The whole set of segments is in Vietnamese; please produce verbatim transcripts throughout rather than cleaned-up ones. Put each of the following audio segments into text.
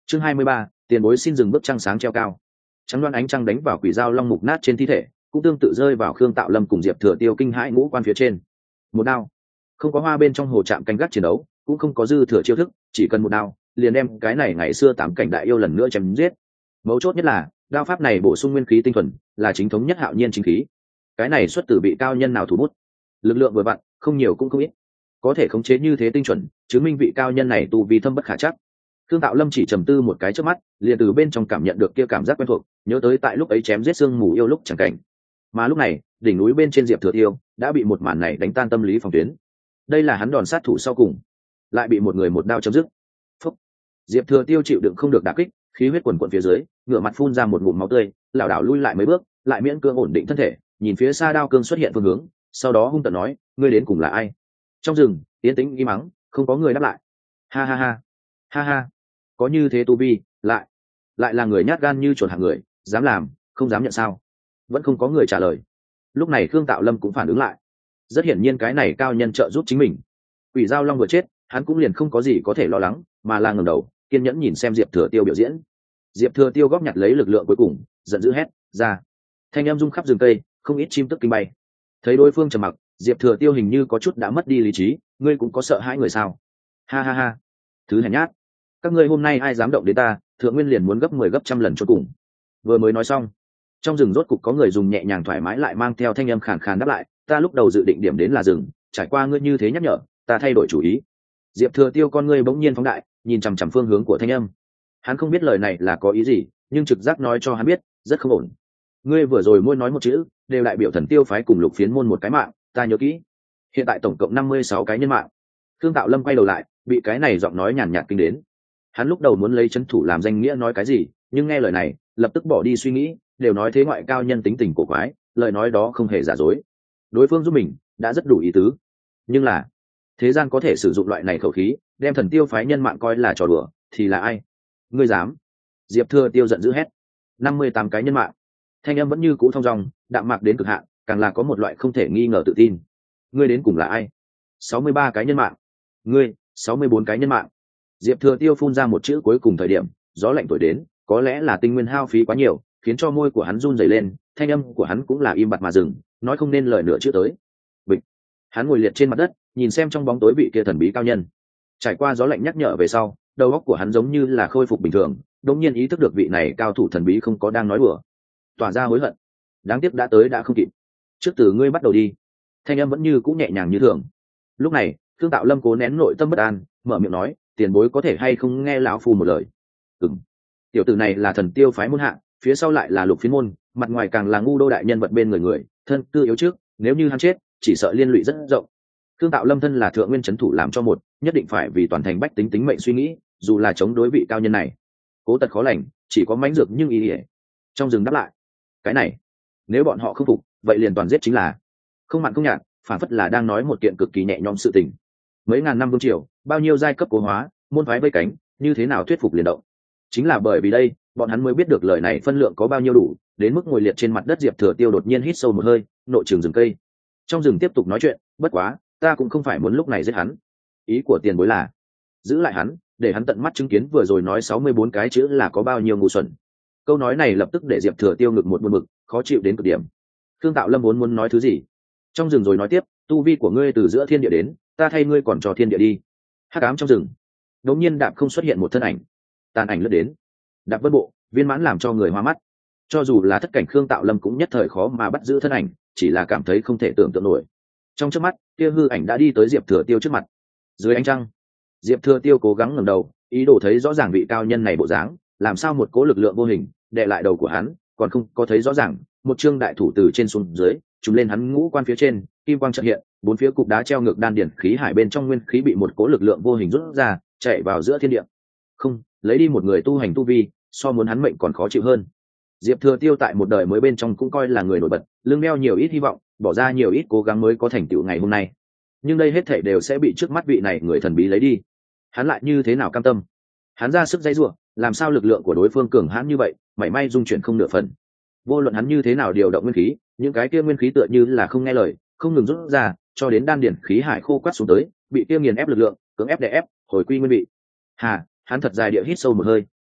chương hai mươi ba, tiền bối xin dừng bước trăng sáng treo cao. Trắng đoán ánh trăng đánh vào quỷ dao long mục nát trên thi thể, cũng tương tự rơi vào Khương Tạo Lâm cùng Diệp Thừa Tiêu kinh hãi ngũ quan phía trên. Một đao, không có hoa bên trong hồ trạm canh gác chiến đấu, cũng không có dư thừa chiêu thức, chỉ cần một đao liền đem cái này ngày xưa tám cảnh đại yêu lần nữa chém giết. Mấu chốt nhất là đao pháp này bổ sung nguyên khí tinh thuần, là chính thống nhất hạo nhiên chính khí. Cái này xuất từ vị cao nhân nào thủ bút, lực lượng vừa vặn, không nhiều cũng không ít, có thể khống chế như thế tinh chuẩn, chứng minh vị cao nhân này tu vi thâm bất khả chắc. Khương Tạo Lâm chỉ trầm tư một cái trước mắt, liền từ bên trong cảm nhận được kia cảm giác quen thuộc, nhớ tới tại lúc ấy chém giết xương mù yêu lúc chẳng cảnh. Mà lúc này, đỉnh núi bên trên Diệp Thừa Tiêu đã bị một màn này đánh tan tâm lý phòng tuyến. Đây là hắn đòn sát thủ sau cùng, lại bị một người một đao chấm dứt. Phúc. Diệp Thừa Tiêu chịu đựng không được đả kích, khí huyết quần quần phía dưới, ngửa mặt phun ra một ngụm máu tươi, lảo đảo lui lại mấy bước, lại miễn cưỡng ổn định thân thể, nhìn phía xa đao cương xuất hiện phương hướng, sau đó hung tợn nói, ngươi đến cùng là ai? Trong rừng, tiến tĩnh im mắng, không có người đáp lại. Ha ha ha, ha ha, có như thế tu vi, lại lại là người nhát gan như chuột hạng người, dám làm, không dám nhận sao? Vẫn không có người trả lời. Lúc này Khương Tạo Lâm cũng phản ứng lại, rất hiển nhiên cái này cao nhân trợ giúp chính mình. Quỷ Dao Long vừa chết, hắn cũng liền không có gì có thể lo lắng, mà là ngẩng đầu, kiên nhẫn nhìn xem Diệp Thừa Tiêu biểu diễn. Diệp Thừa Tiêu góp nhặt lấy lực lượng cuối cùng, giận dữ hét ra. Thanh em rung khắp rừng cây, không ít chim tức kinh bay. Thấy đối phương trầm mặc, Diệp Thừa Tiêu hình như có chút đã mất đi lý trí, ngươi cũng có sợ hãi người sao? Ha ha ha, thứ hèn nhát, các ngươi hôm nay ai dám động đến ta, thượng nguyên liền muốn gấp mười gấp trăm lần cho cùng. Vừa mới nói xong, trong rừng rốt cục có người dùng nhẹ nhàng thoải mái lại mang theo thanh âm khàn khàn đáp lại, ta lúc đầu dự định điểm đến là rừng, trải qua ngươi như thế nhắc nhở, ta thay đổi chủ ý. Diệp Thừa Tiêu con ngươi bỗng nhiên phóng đại, nhìn chằm chằm phương hướng của thanh âm. Hắn không biết lời này là có ý gì, nhưng trực giác nói cho hắn biết, rất không ổn. Ngươi vừa rồi mỗi nói một chữ, đều đại biểu Thần Tiêu phái cùng Lục Phiến môn một cái mạng, ta nhớ kỹ. Hiện tại tổng cộng năm mươi sáu cái nhân mạng. Khương Tạo Lâm quay đầu lại, bị cái này giọng nói nhàn nhạt kinh đến. Hắn lúc đầu muốn lấy trấn thủ làm danh nghĩa nói cái gì, nhưng nghe lời này, lập tức bỏ đi suy nghĩ, đều nói thế ngoại cao nhân tính tình cổ quái, lời nói đó không hề giả dối. Đối phương giúp mình, đã rất đủ ý tứ. Nhưng là, thế gian có thể sử dụng loại này khẩu khí, đem Thần Tiêu phái nhân mạng coi là trò đùa, thì là ai? Ngươi dám? Diệp Thừa Tiêu giận dữ hét. năm mươi tám cái nhân mạng. Thanh âm vẫn như cũ thong dong, đạm mạc đến cực hạn, càng là có một loại không thể nghi ngờ tự tin. Ngươi đến cùng là ai? sáu mươi ba cái nhân mạng. Ngươi, sáu mươi bốn cái nhân mạng. Diệp Thừa Tiêu phun ra một chữ cuối cùng thời điểm, gió lạnh thổi đến, có lẽ là tinh nguyên hao phí quá nhiều, khiến cho môi của hắn run rẩy lên, thanh âm của hắn cũng là im bặt mà dừng, nói không nên lời nữa chữ tới. Bịch. Hắn ngồi liệt trên mặt đất, nhìn xem trong bóng tối vị kia thần bí cao nhân. Trải qua gió lạnh nhắc nhở về sau, đầu óc của hắn giống như là khôi phục bình thường, đột nhiên ý thức được vị này cao thủ thần bí không có đang nói đùa. Tỏa ra hối hận. Đáng tiếc đã tới đã không kịp. Trước từ ngươi bắt đầu đi. Thanh âm vẫn như cũ nhẹ nhàng như thường. Lúc này, Khương Tạo Lâm cố nén nội tâm bất an, mở miệng nói, tiền bối có thể hay không nghe lão phu một lời. Ừm. Tiểu tử này là Thần Tiêu phái môn hạ, phía sau lại là Lục Phiến môn, mặt ngoài càng là ngu đô đại nhân vật bên người người, thân tư yếu trước, nếu như hắn chết, chỉ sợ liên lụy rất rộng. Khương Tạo Lâm thân là thượng nguyên trấn thủ làm cho một, nhất định phải vì toàn thành bách tính tính mệnh suy nghĩ, dù là chống đối vị cao nhân này. Cố tật khó lành, chỉ có mãnh dược nhưng ý ỉa. Trong rừng đáp lại, cái này, nếu bọn họ không phục, vậy liền toàn giết chính là. Không mặn không nhạt, phản phất là đang nói một kiện cực kỳ nhẹ nhõm sự tình. Mấy ngàn năm vương triều, bao nhiêu giai cấp cố hóa, môn phái vây cánh, như thế nào thuyết phục liền động. Chính là bởi vì đây, bọn hắn mới biết được lời này phân lượng có bao nhiêu đủ, đến mức ngồi liệt trên mặt đất Diệp Thừa Tiêu đột nhiên hít sâu một hơi, nội trường rừng cây. Trong rừng tiếp tục nói chuyện, bất quá, ta cũng không phải muốn lúc này giết hắn. Ý của tiền bối là giữ lại hắn, để hắn tận mắt chứng kiến vừa rồi nói sáu mươi bốn cái chữ là có bao nhiêu ngu xuẩn. Câu nói này lập tức để Diệp Thừa Tiêu ngực một buồn bực, khó chịu đến cực điểm. Khương Tạo Lâm vốn muốn nói thứ gì, trong rừng rồi nói tiếp, tu vi của ngươi từ giữa thiên địa đến, ta thay ngươi còn cho thiên địa đi. Hắc ám trong rừng, đột nhiên đạp không xuất hiện một thân ảnh, tàn ảnh lướt đến, đạp vân bộ, viên mãn làm cho người hoa mắt. Cho dù là thất cảnh Khương Tạo Lâm cũng nhất thời khó mà bắt giữ thân ảnh, chỉ là cảm thấy không thể tưởng tượng nổi. Trong chớp mắt, kia hư ảnh đã đi tới Diệp Thừa Tiêu trước mặt. Dưới ánh trăng, Diệp Thừa Tiêu cố gắng ngẩng đầu, ý đồ thấy rõ ràng vị cao nhân này bộ dáng, làm sao một cỗ lực lượng vô hình đè lại đầu của hắn, còn không có thấy rõ ràng, một chương đại thủ từ trên xuống dưới, trùm lên hắn ngũ quan phía trên, kim quang chợt hiện, bốn phía cục đá treo ngược đan điển khí hải bên trong nguyên khí bị một cỗ lực lượng vô hình rút ra, chạy vào giữa thiên địa. Không, lấy đi một người tu hành tu vi, so muốn hắn mệnh còn khó chịu hơn. Diệp Thừa Tiêu tại một đời mới bên trong cũng coi là người nổi bật, lưng đeo nhiều ít hy vọng, bỏ ra nhiều ít cố gắng mới có thành tựu ngày hôm nay. Nhưng đây hết thảy đều sẽ bị trước mắt vị này người thần bí lấy đi. Hắn lại như thế nào cam tâm? Hắn ra sức dây rủa, làm sao lực lượng của đối phương cường hãn như vậy, mảy may dung chuyển không nửa phần. Vô luận hắn như thế nào điều động nguyên khí, những cái kia nguyên khí tựa như là không nghe lời, không ngừng rút ra, cho đến đan điển khí hải khô quắt xuống tới, bị kia nghiền ép lực lượng, cưỡng ép đè ép, hồi quy nguyên vị. Hà, hắn thật dài địa hít sâu một hơi,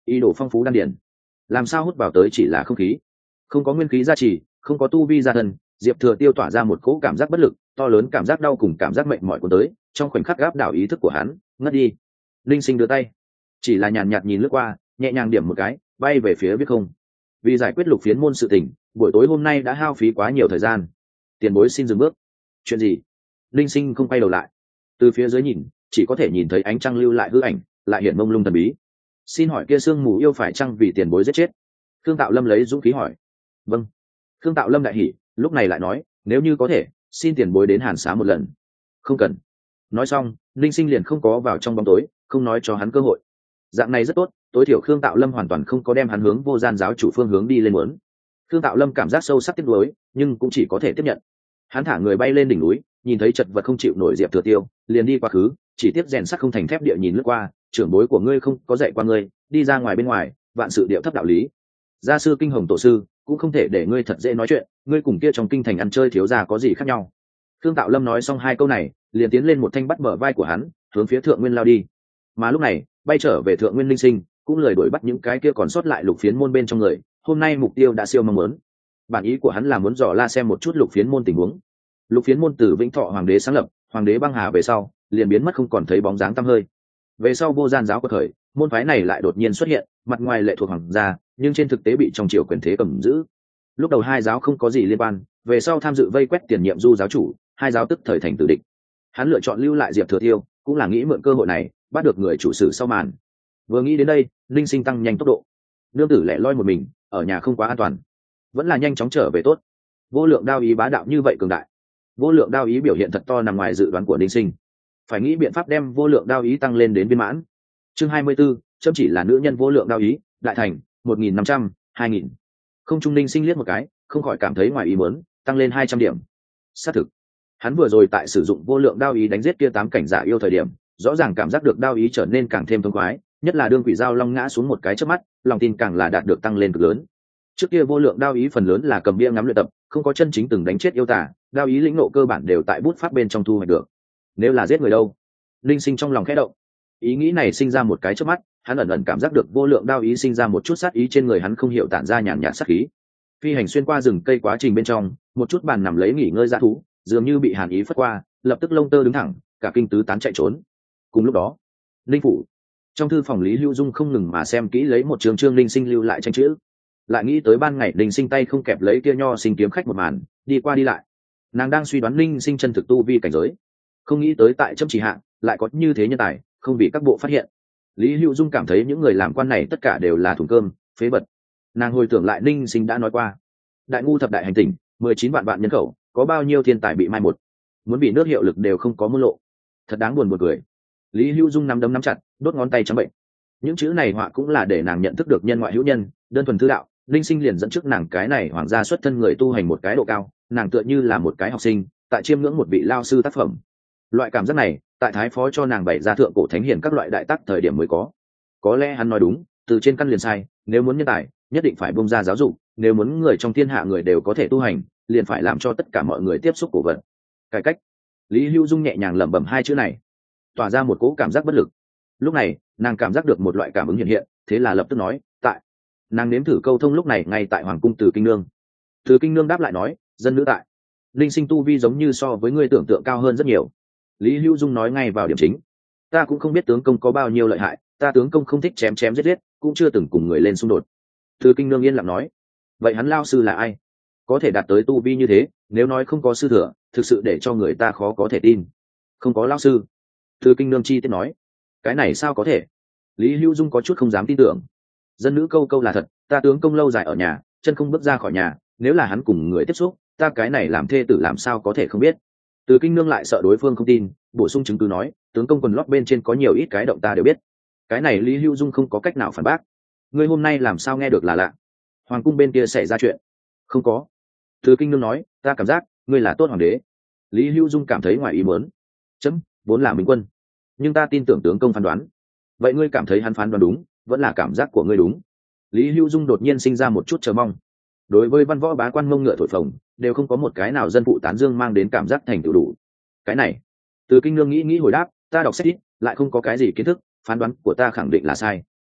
ý đồ phong phú đan điển, làm sao hút vào tới chỉ là không khí, không có nguyên khí gia trì, không có tu vi gia thân. Diệp Thừa Tiêu tỏa ra một cỗ cảm giác bất lực, to lớn cảm giác đau cùng cảm giác mệt mỏi của tới, trong khoảnh khắc gáp đảo ý thức của hắn, ngất đi. Linh Sinh đưa tay, chỉ là nhàn nhạt nhìn lướt qua, nhẹ nhàng điểm một cái, bay về phía biết không. Vì giải quyết lục phiến môn sự tình, buổi tối hôm nay đã hao phí quá nhiều thời gian. Tiền bối xin dừng bước. Chuyện gì? Linh Sinh không quay đầu lại, từ phía dưới nhìn, chỉ có thể nhìn thấy ánh trăng lưu lại hư ảnh, lại hiện mông lung thần bí. Xin hỏi kia sương mù yêu phải chăng vì tiền bối giết chết? Thương Tạo Lâm lấy dũng khí hỏi. Vâng. Thương Tạo Lâm đại hỉ, lúc này lại nói, nếu như có thể, xin tiền bối đến hàn xá một lần. Không cần. Nói xong, Linh Sinh liền không có vào trong bóng tối, không nói cho hắn cơ hội. Dạng này rất tốt, tối thiểu Khương Tạo Lâm hoàn toàn không có đem hắn hướng vô gian giáo chủ phương hướng đi lên muốn. Khương Tạo Lâm cảm giác sâu sắc tiếc nuối, nhưng cũng chỉ có thể tiếp nhận. Hắn thả người bay lên đỉnh núi, nhìn thấy chật vật không chịu nổi Diệp Thừa Tiêu, liền đi quá khứ, chỉ tiếp rèn sắt không thành thép địa nhìn lướt qua, trưởng bối của ngươi không có dạy qua ngươi, đi ra ngoài bên ngoài, vạn sự điệu thấp đạo lý. Gia sư kinh hồng tổ sư cũng không thể để ngươi thật dễ nói chuyện, ngươi cùng kia trong kinh thành ăn chơi thiếu gia có gì khác nhau. Khương Tạo Lâm nói xong hai câu này, liền tiến lên một thanh bắt bờ vai của hắn, hướng phía Thượng Nguyên lao đi. Mà lúc này, bay trở về Thượng Nguyên Linh Sinh, cũng lời đuổi bắt những cái kia còn sót lại lục phiến môn bên trong người, hôm nay mục tiêu đã siêu mong muốn. Bản ý của hắn là muốn dò la xem một chút lục phiến môn tình huống. Lục phiến môn từ Vĩnh Thọ hoàng đế sáng lập, hoàng đế băng hà về sau, liền biến mất không còn thấy bóng dáng tăm hơi. Về sau vô gian giáo của thời, môn phái này lại đột nhiên xuất hiện, mặt ngoài lệ thuộc hoàng gia, nhưng trên thực tế bị trong triều quyền thế cầm giữ. Lúc đầu hai giáo không có gì liên quan, về sau tham dự vây quét tiền nhiệm du giáo chủ, hai giáo tức thời thành tử địch. Hắn lựa chọn lưu lại Diệp Thừa Tiêu, cũng là nghĩ mượn cơ hội này bắt được người chủ sử sau màn. Vừa nghĩ đến đây, Linh Sinh tăng nhanh tốc độ. Nương tử lẻ loi một mình, ở nhà không quá an toàn, vẫn là nhanh chóng trở về tốt. Vô lượng đao ý bá đạo như vậy cường đại, vô lượng đao ý biểu hiện thật to nằm ngoài dự đoán của Linh Sinh. Phải nghĩ biện pháp đem vô lượng đao ý tăng lên đến viên mãn. Chương hai mươi 24, chấm chỉ là nữ nhân vô lượng đao ý, đại thành, một nghìn năm trăm, hai nghìn. Không trung Linh Sinh liếc một cái, không khỏi cảm thấy ngoài ý muốn, tăng lên hai trăm điểm. Xác thực, hắn vừa rồi tại sử dụng vô lượng đao ý đánh giết kia tám cảnh giả yêu thời điểm, rõ ràng cảm giác được đao ý trở nên càng thêm thông khoái, nhất là đương quỷ dao long ngã xuống một cái chớp mắt, lòng tin càng là đạt được tăng lên cực lớn. Trước kia vô lượng đao ý phần lớn là cầm bia ngắm luyện tập, không có chân chính từng đánh chết yêu tả, đao ý lĩnh ngộ cơ bản đều tại bút pháp bên trong thu hoạch được. Nếu là giết người đâu? Linh Sinh trong lòng khẽ động. Ý nghĩ này sinh ra một cái chớp mắt, hắn ẩn ẩn cảm giác được vô lượng đao ý sinh ra một chút sát ý trên người hắn không hiểu tản ra nhàn nhạt sát khí. Phi hành xuyên qua rừng cây quá trình bên trong, một chút bàn nằm lấy nghỉ ngơi dã thú, dường như bị hàn ý phất qua, lập tức lông tơ đứng thẳng, cả kinh tứ tán chạy trốn. Cùng lúc đó, Linh phủ trong thư phòng Lý Hữu Dung không ngừng mà xem kỹ lấy một trường chương Linh Sinh lưu lại tranh chữ, lại nghĩ tới ban ngày Linh Sinh tay không kẹp lấy kia nho sinh kiếm khách một màn, đi qua đi lại, nàng đang suy đoán Linh Sinh chân thực tu vi cảnh giới, không nghĩ tới tại châm chỉ hạng lại có như thế nhân tài, không bị các bộ phát hiện. Lý Hữu Dung cảm thấy những người làm quan này tất cả đều là thùng cơm, phế vật. Nàng hồi tưởng lại Linh Sinh đã nói qua, đại ngu thập đại hành tinh, mười chín vạn vạn nhân khẩu, có bao nhiêu thiên tài bị mai một, muốn bị nước hiệu lực đều không có môn lộ, thật đáng buồn buồn cười. Lý Hữu Dung nắm đấm nắm chặt, đốt ngón tay trắng bệnh. Những chữ này họa cũng là để nàng nhận thức được nhân ngoại hữu nhân, đơn thuần thư đạo. Linh Sinh liền dẫn trước nàng cái này hoàng gia xuất thân người tu hành một cái độ cao, nàng tựa như là một cái học sinh tại chiêm ngưỡng một vị lao sư tác phẩm. Loại cảm giác này, tại thái phó cho nàng bày ra thượng cổ thánh hiền các loại đại tác thời điểm mới có. Có lẽ hắn nói đúng, từ trên căn liền sai, nếu muốn nhân tài, nhất định phải bung ra giáo dục, nếu muốn người trong thiên hạ người đều có thể tu hành, liền phải làm cho tất cả mọi người tiếp xúc cổ vật. Cải cách. Lý Hữu Dung nhẹ nhàng lẩm bẩm hai chữ này, tỏa ra một cỗ cảm giác bất lực. Lúc này, nàng cảm giác được một loại cảm ứng hiện hiện, thế là lập tức nói, tại. Nàng nếm thử câu thông lúc này ngay tại hoàng cung Từ Kinh Nương. Từ Kinh Nương đáp lại nói, dân nữ tại. Linh Sinh tu vi giống như so với ngươi tưởng tượng cao hơn rất nhiều. Lý Hữu Dung nói ngay vào điểm chính, ta cũng không biết tướng công có bao nhiêu lợi hại, ta tướng công không thích chém chém giết giết, cũng chưa từng cùng người lên xung đột. Từ Kinh Nương yên lặng nói, vậy hắn lao sư là ai, có thể đạt tới tu vi như thế? Nếu nói không có sư thừa, thực sự để cho người ta khó có thể tin. Không có lao sư. Từ Kinh Nương chi tiết nói, cái này sao có thể? Lý Hữu Dung có chút không dám tin tưởng. Dân nữ câu câu là thật, ta tướng công lâu dài ở nhà, chân không bước ra khỏi nhà, nếu là hắn cùng người tiếp xúc, ta cái này làm thê tử làm sao có thể không biết. Từ Kinh Nương lại sợ đối phương không tin, bổ sung chứng cứ nói, tướng công quần lót bên trên có nhiều ít cái động ta đều biết. Cái này Lý Hữu Dung không có cách nào phản bác. Ngươi hôm nay làm sao nghe được là lạ? Hoàng cung bên kia xảy ra chuyện? Không có. Từ Kinh Nương nói, ta cảm giác ngươi là tốt hoàng đế. Lý Hữu Dung cảm thấy ngoài ý muốn. Chấm vốn là minh quân, nhưng ta tin tưởng tướng công phán đoán. Vậy ngươi cảm thấy hắn phán đoán đúng, vẫn là cảm giác của ngươi đúng? Lý Hữu Dung đột nhiên sinh ra một chút chờ mong. Đối với văn võ bá quan mông ngựa thổi phồng, đều không có một cái nào dân phụ tán dương mang đến cảm giác thành tựu đủ. Cái này, Từ Kinh Nương nghĩ nghĩ hồi đáp, ta đọc sách ít, lại không có cái gì kiến thức, phán đoán của ta khẳng định là sai.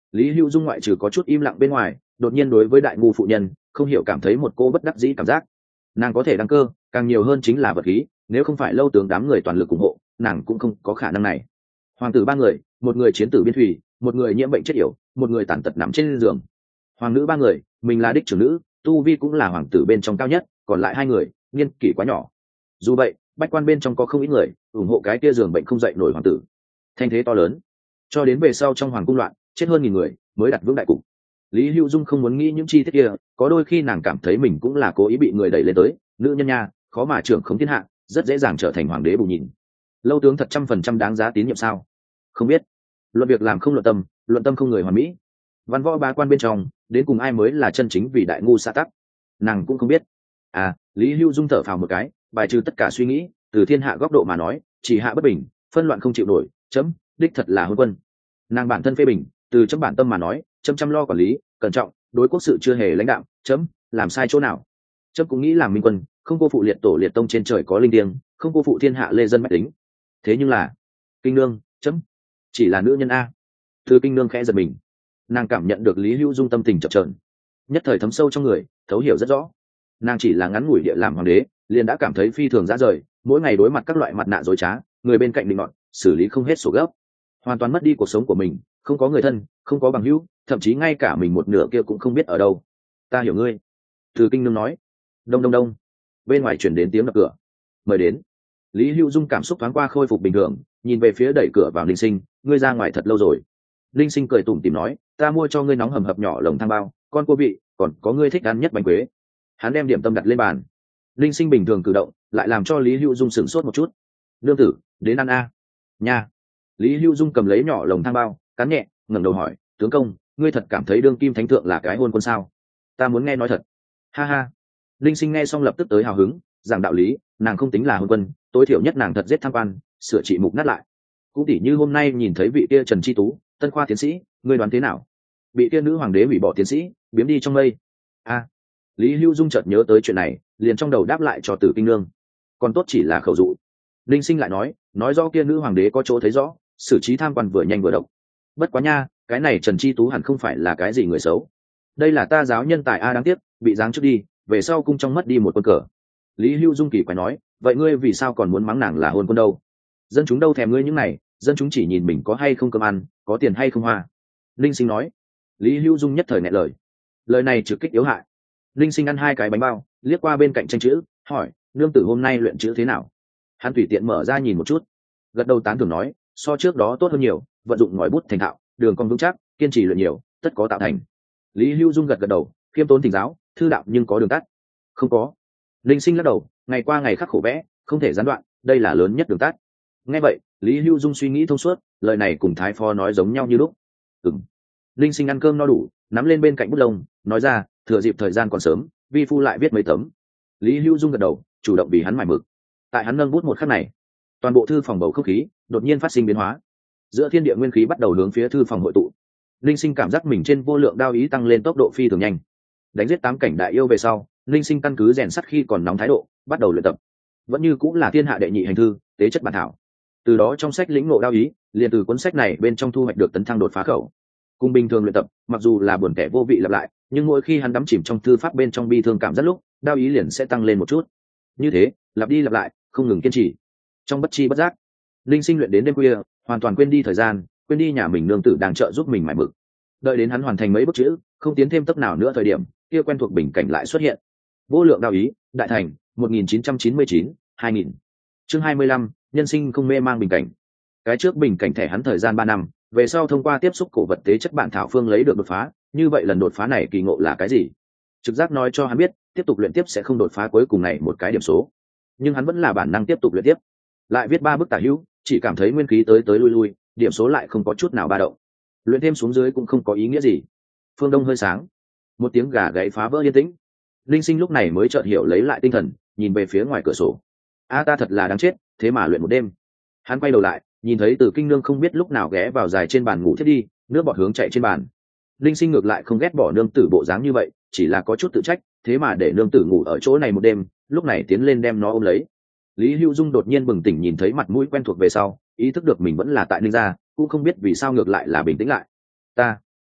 Lý Hữu Dung ngoại trừ có chút im lặng bên ngoài, đột nhiên đối với đại ngu phụ nhân không hiểu cảm thấy một cô bất đắc dĩ cảm giác. Nàng có thể đăng cơ, càng nhiều hơn chính là vật khí, nếu không phải lâu tướng đám người toàn lực ủng hộ, nàng cũng không có khả năng này. Hoàng tử ba người, một người chiến tử biên thủy, một người nhiễm bệnh chết yểu, một người tàn tật nằm trên giường. Hoàng nữ ba người, mình là đích trưởng nữ, tu vi cũng là hoàng tử bên trong cao nhất, còn lại hai người niên kỷ quá nhỏ. Dù vậy, bách quan bên trong có không ít người ủng hộ cái kia giường bệnh không dậy nổi hoàng tử. Thanh thế to lớn, cho đến về sau trong hoàng cung loạn, chết hơn nghìn người mới đặt vững đại cục. Lý Hữu Dung không muốn nghĩ những chi tiết kia, có đôi khi nàng cảm thấy mình cũng là cố ý bị người đẩy lên tới, nữ nhân nha, khó mà trưởng khống thiên hạ, rất dễ dàng trở thành hoàng đế bù nhìn. Lâu tướng thật trăm phần trăm đáng giá tín nhiệm sao? Không biết. Luận việc làm không luận tâm, luận tâm không người hoàn mỹ. Văn võ ba quan bên trong, đến cùng ai mới là chân chính vì đại ngu xã tắc, nàng cũng không biết. À, Lý Hữu Dung thở phào một cái, bài trừ tất cả suy nghĩ, từ thiên hạ góc độ mà nói, chỉ hạ bất bình, phân loạn không chịu nổi, chấm, đích thật là hôn quân. Nàng bản thân phê bình, từ chấm bản tâm mà nói, chấm chăm lo quản lý, cẩn trọng, đối quốc sự chưa hề lãnh đạo, chấm làm sai chỗ nào? Chấm cũng nghĩ làm minh quân, không cô phụ liệt tổ liệt tông trên trời có linh thiêng, không cô phụ thiên hạ lê dân bách tính. Thế nhưng là, kinh nương, chấm chỉ là nữ nhân a. Từ kinh nương khẽ giật mình, nàng cảm nhận được Lý Hữu Dung tâm tình chập chờn, nhất thời thấm sâu trong người, thấu hiểu rất rõ. Nàng chỉ là ngắn ngủi địa làm hoàng đế, liền đã cảm thấy phi thường dã rời, mỗi ngày đối mặt các loại mặt nạ dối trá, người bên cạnh định ngọn, xử lý không hết sổ gấp, hoàn toàn mất đi cuộc sống của mình, không có người thân, không có bằng hữu, thậm chí ngay cả mình một nửa kia cũng không biết ở đâu. Ta hiểu ngươi. Từ kinh nương nói. Đông đông đông. Bên ngoài chuyển đến tiếng đập cửa. Mời đến. Lý Hữu Dung cảm xúc thoáng qua khôi phục bình thường, nhìn về phía đẩy cửa vào Linh Sinh, ngươi ra ngoài thật lâu rồi. Linh Sinh cười tủm tỉm nói, ta mua cho ngươi nóng hầm hập nhỏ lồng thang bao, con cua vị, còn có ngươi thích ăn nhất bánh quế. Hắn đem điểm tâm đặt lên bàn. Linh Sinh bình thường cử động, lại làm cho Lý Hữu Dung sửng sốt một chút. Nương tử, đến ăn a. Nha. Lý Hữu Dung cầm lấy nhỏ lồng thang bao, cắn nhẹ, ngẩng đầu hỏi, tướng công, ngươi thật cảm thấy đương kim thánh thượng là cái hôn quân sao? Ta muốn nghe nói thật. Ha ha. Linh Sinh nghe xong lập tức tới hào hứng, giảng đạo lý, nàng không tính là hôn quân, tối thiểu nhất nàng thật giết tham quan, sửa trị mục nát lại. Cũng tỉ như hôm nay nhìn thấy vị kia Trần Chi Tú, tân khoa tiến sĩ, ngươi đoán thế nào? Bị kia nữ hoàng đế hủy bỏ tiến sĩ, biếm đi trong mây. A. Lý Hữu Dung chợt nhớ tới chuyện này, liền trong đầu đáp lại cho Tử Kinh Nương. Còn tốt chỉ là khẩu dụ. Linh Sinh lại nói, nói rõ kia nữ hoàng đế có chỗ thấy rõ, xử trí tham quan vừa nhanh vừa độc. Bất quá nha, cái này Trần Chi Tú hẳn không phải là cái gì người xấu. Đây là ta giáo nhân tài a, đáng tiếc, bị giáng trước đi, về sau cung trong mất đi một quân cờ. Lý Hữu Dung kỳ quái nói, vậy ngươi vì sao còn muốn mắng nàng là hôn quân đâu? Dân chúng đâu thèm ngươi những này, dân chúng chỉ nhìn mình có hay không cơm ăn, có tiền hay không hoa. Linh Sinh nói. Lý Hữu Dung nhất thời nghẹn lời. Lời này trực kích yếu hại. Linh Sinh ăn hai cái bánh bao, liếc qua bên cạnh tranh chữ, hỏi, nương tử hôm nay luyện chữ thế nào? Hắn tùy tiện mở ra nhìn một chút, gật đầu tán thưởng nói, so trước đó tốt hơn nhiều, vận dụng ngòi bút thành thạo, đường cong vững chắc, kiên trì luyện nhiều, tất có tạo thành. Lý Hữu Dung gật gật đầu, khiêm tốn thỉnh giáo, thư đạo nhưng có đường tắt. Không có. Linh Sinh lắc đầu, ngày qua ngày khắc khổ vẽ, không thể gián đoạn, đây là lớn nhất đường tắt. Nghe vậy, Lý Hữu Dung suy nghĩ thông suốt, lời này cùng Thái Phó nói giống nhau như lúc. Ừm. Linh Sinh ăn cơm no đủ, nắm lên bên cạnh bút lông, nói ra, thừa dịp thời gian còn sớm, vi phu lại viết mấy tấm. Lý Hữu Dung gật đầu, chủ động vì hắn mải mực. Tại hắn nâng bút một khắc này, toàn bộ thư phòng bầu không khí đột nhiên phát sinh biến hóa, giữa thiên địa nguyên khí bắt đầu hướng phía thư phòng hội tụ. Linh Sinh cảm giác mình trên vô lượng đao ý tăng lên tốc độ phi thường nhanh. Đánh giết tám cảnh đại yêu về sau, Linh Sinh căn cứ rèn sắt khi còn nóng thái độ, bắt đầu luyện tập. Vẫn như cũng là thiên hạ đệ nhị hành thư, tế chất bản thảo. Từ đó trong sách lĩnh ngộ đao ý, liền từ cuốn sách này bên trong thu hoạch được tấn thăng đột phá khẩu. Cùng bình thường luyện tập, mặc dù là buồn tẻ vô vị lặp lại, nhưng mỗi khi hắn đắm chìm trong thư pháp bên trong bi thương cảm giác lúc, đao ý liền sẽ tăng lên một chút. Như thế, lặp đi lặp lại, không ngừng kiên trì. Trong bất chi bất giác, Linh Sinh luyện đến đêm khuya, hoàn toàn quên đi thời gian, quên đi nhà mình nương tử đang trợ giúp mình mải mực. Đợi đến hắn hoàn thành mấy bức chữ, không tiến thêm tấc nào nữa thời điểm, kia quen thuộc bình cảnh lại xuất hiện. Vô lượng đao ý, đại thành, một nghìn chín trăm chín mươi chín, hai nghìn. Chương hai mươi lăm, nhân sinh không mê mang bình cảnh. Cái trước bình cảnh thẻ hắn thời gian ba năm, về sau thông qua tiếp xúc cổ vật tế chất bản thảo phương lấy được đột phá, như vậy lần đột phá này kỳ ngộ là cái gì? Trực giác nói cho hắn biết, tiếp tục luyện tiếp sẽ không đột phá cuối cùng này một cái điểm số. Nhưng hắn vẫn là bản năng tiếp tục luyện tiếp. Lại viết ba bức tả hữu, chỉ cảm thấy nguyên khí tới tới lui lui, điểm số lại không có chút nào ba động. Luyện thêm xuống dưới cũng không có ý nghĩa gì. Phương đông hơi sáng, một tiếng gà gáy phá vỡ yên tĩnh. Linh Sinh lúc này mới chợt hiểu lấy lại tinh thần, nhìn về phía ngoài cửa sổ. A ta thật là đáng chết, thế mà luyện một đêm. Hắn quay đầu lại, nhìn thấy Từ Kinh Nương không biết lúc nào ghé vào dài trên bàn ngủ thiết đi, nước bọt hướng chạy trên bàn. Linh Sinh ngược lại không ghét bỏ nương tử bộ dáng như vậy, chỉ là có chút tự trách, thế mà để nương tử ngủ ở chỗ này một đêm, lúc này tiến lên đem nó ôm lấy. Lý Hữu Dung đột nhiên bừng tỉnh nhìn thấy mặt mũi quen thuộc về sau, ý thức được mình vẫn là tại Ninh gia, cũng không biết vì sao ngược lại là bình tĩnh lại. Ta,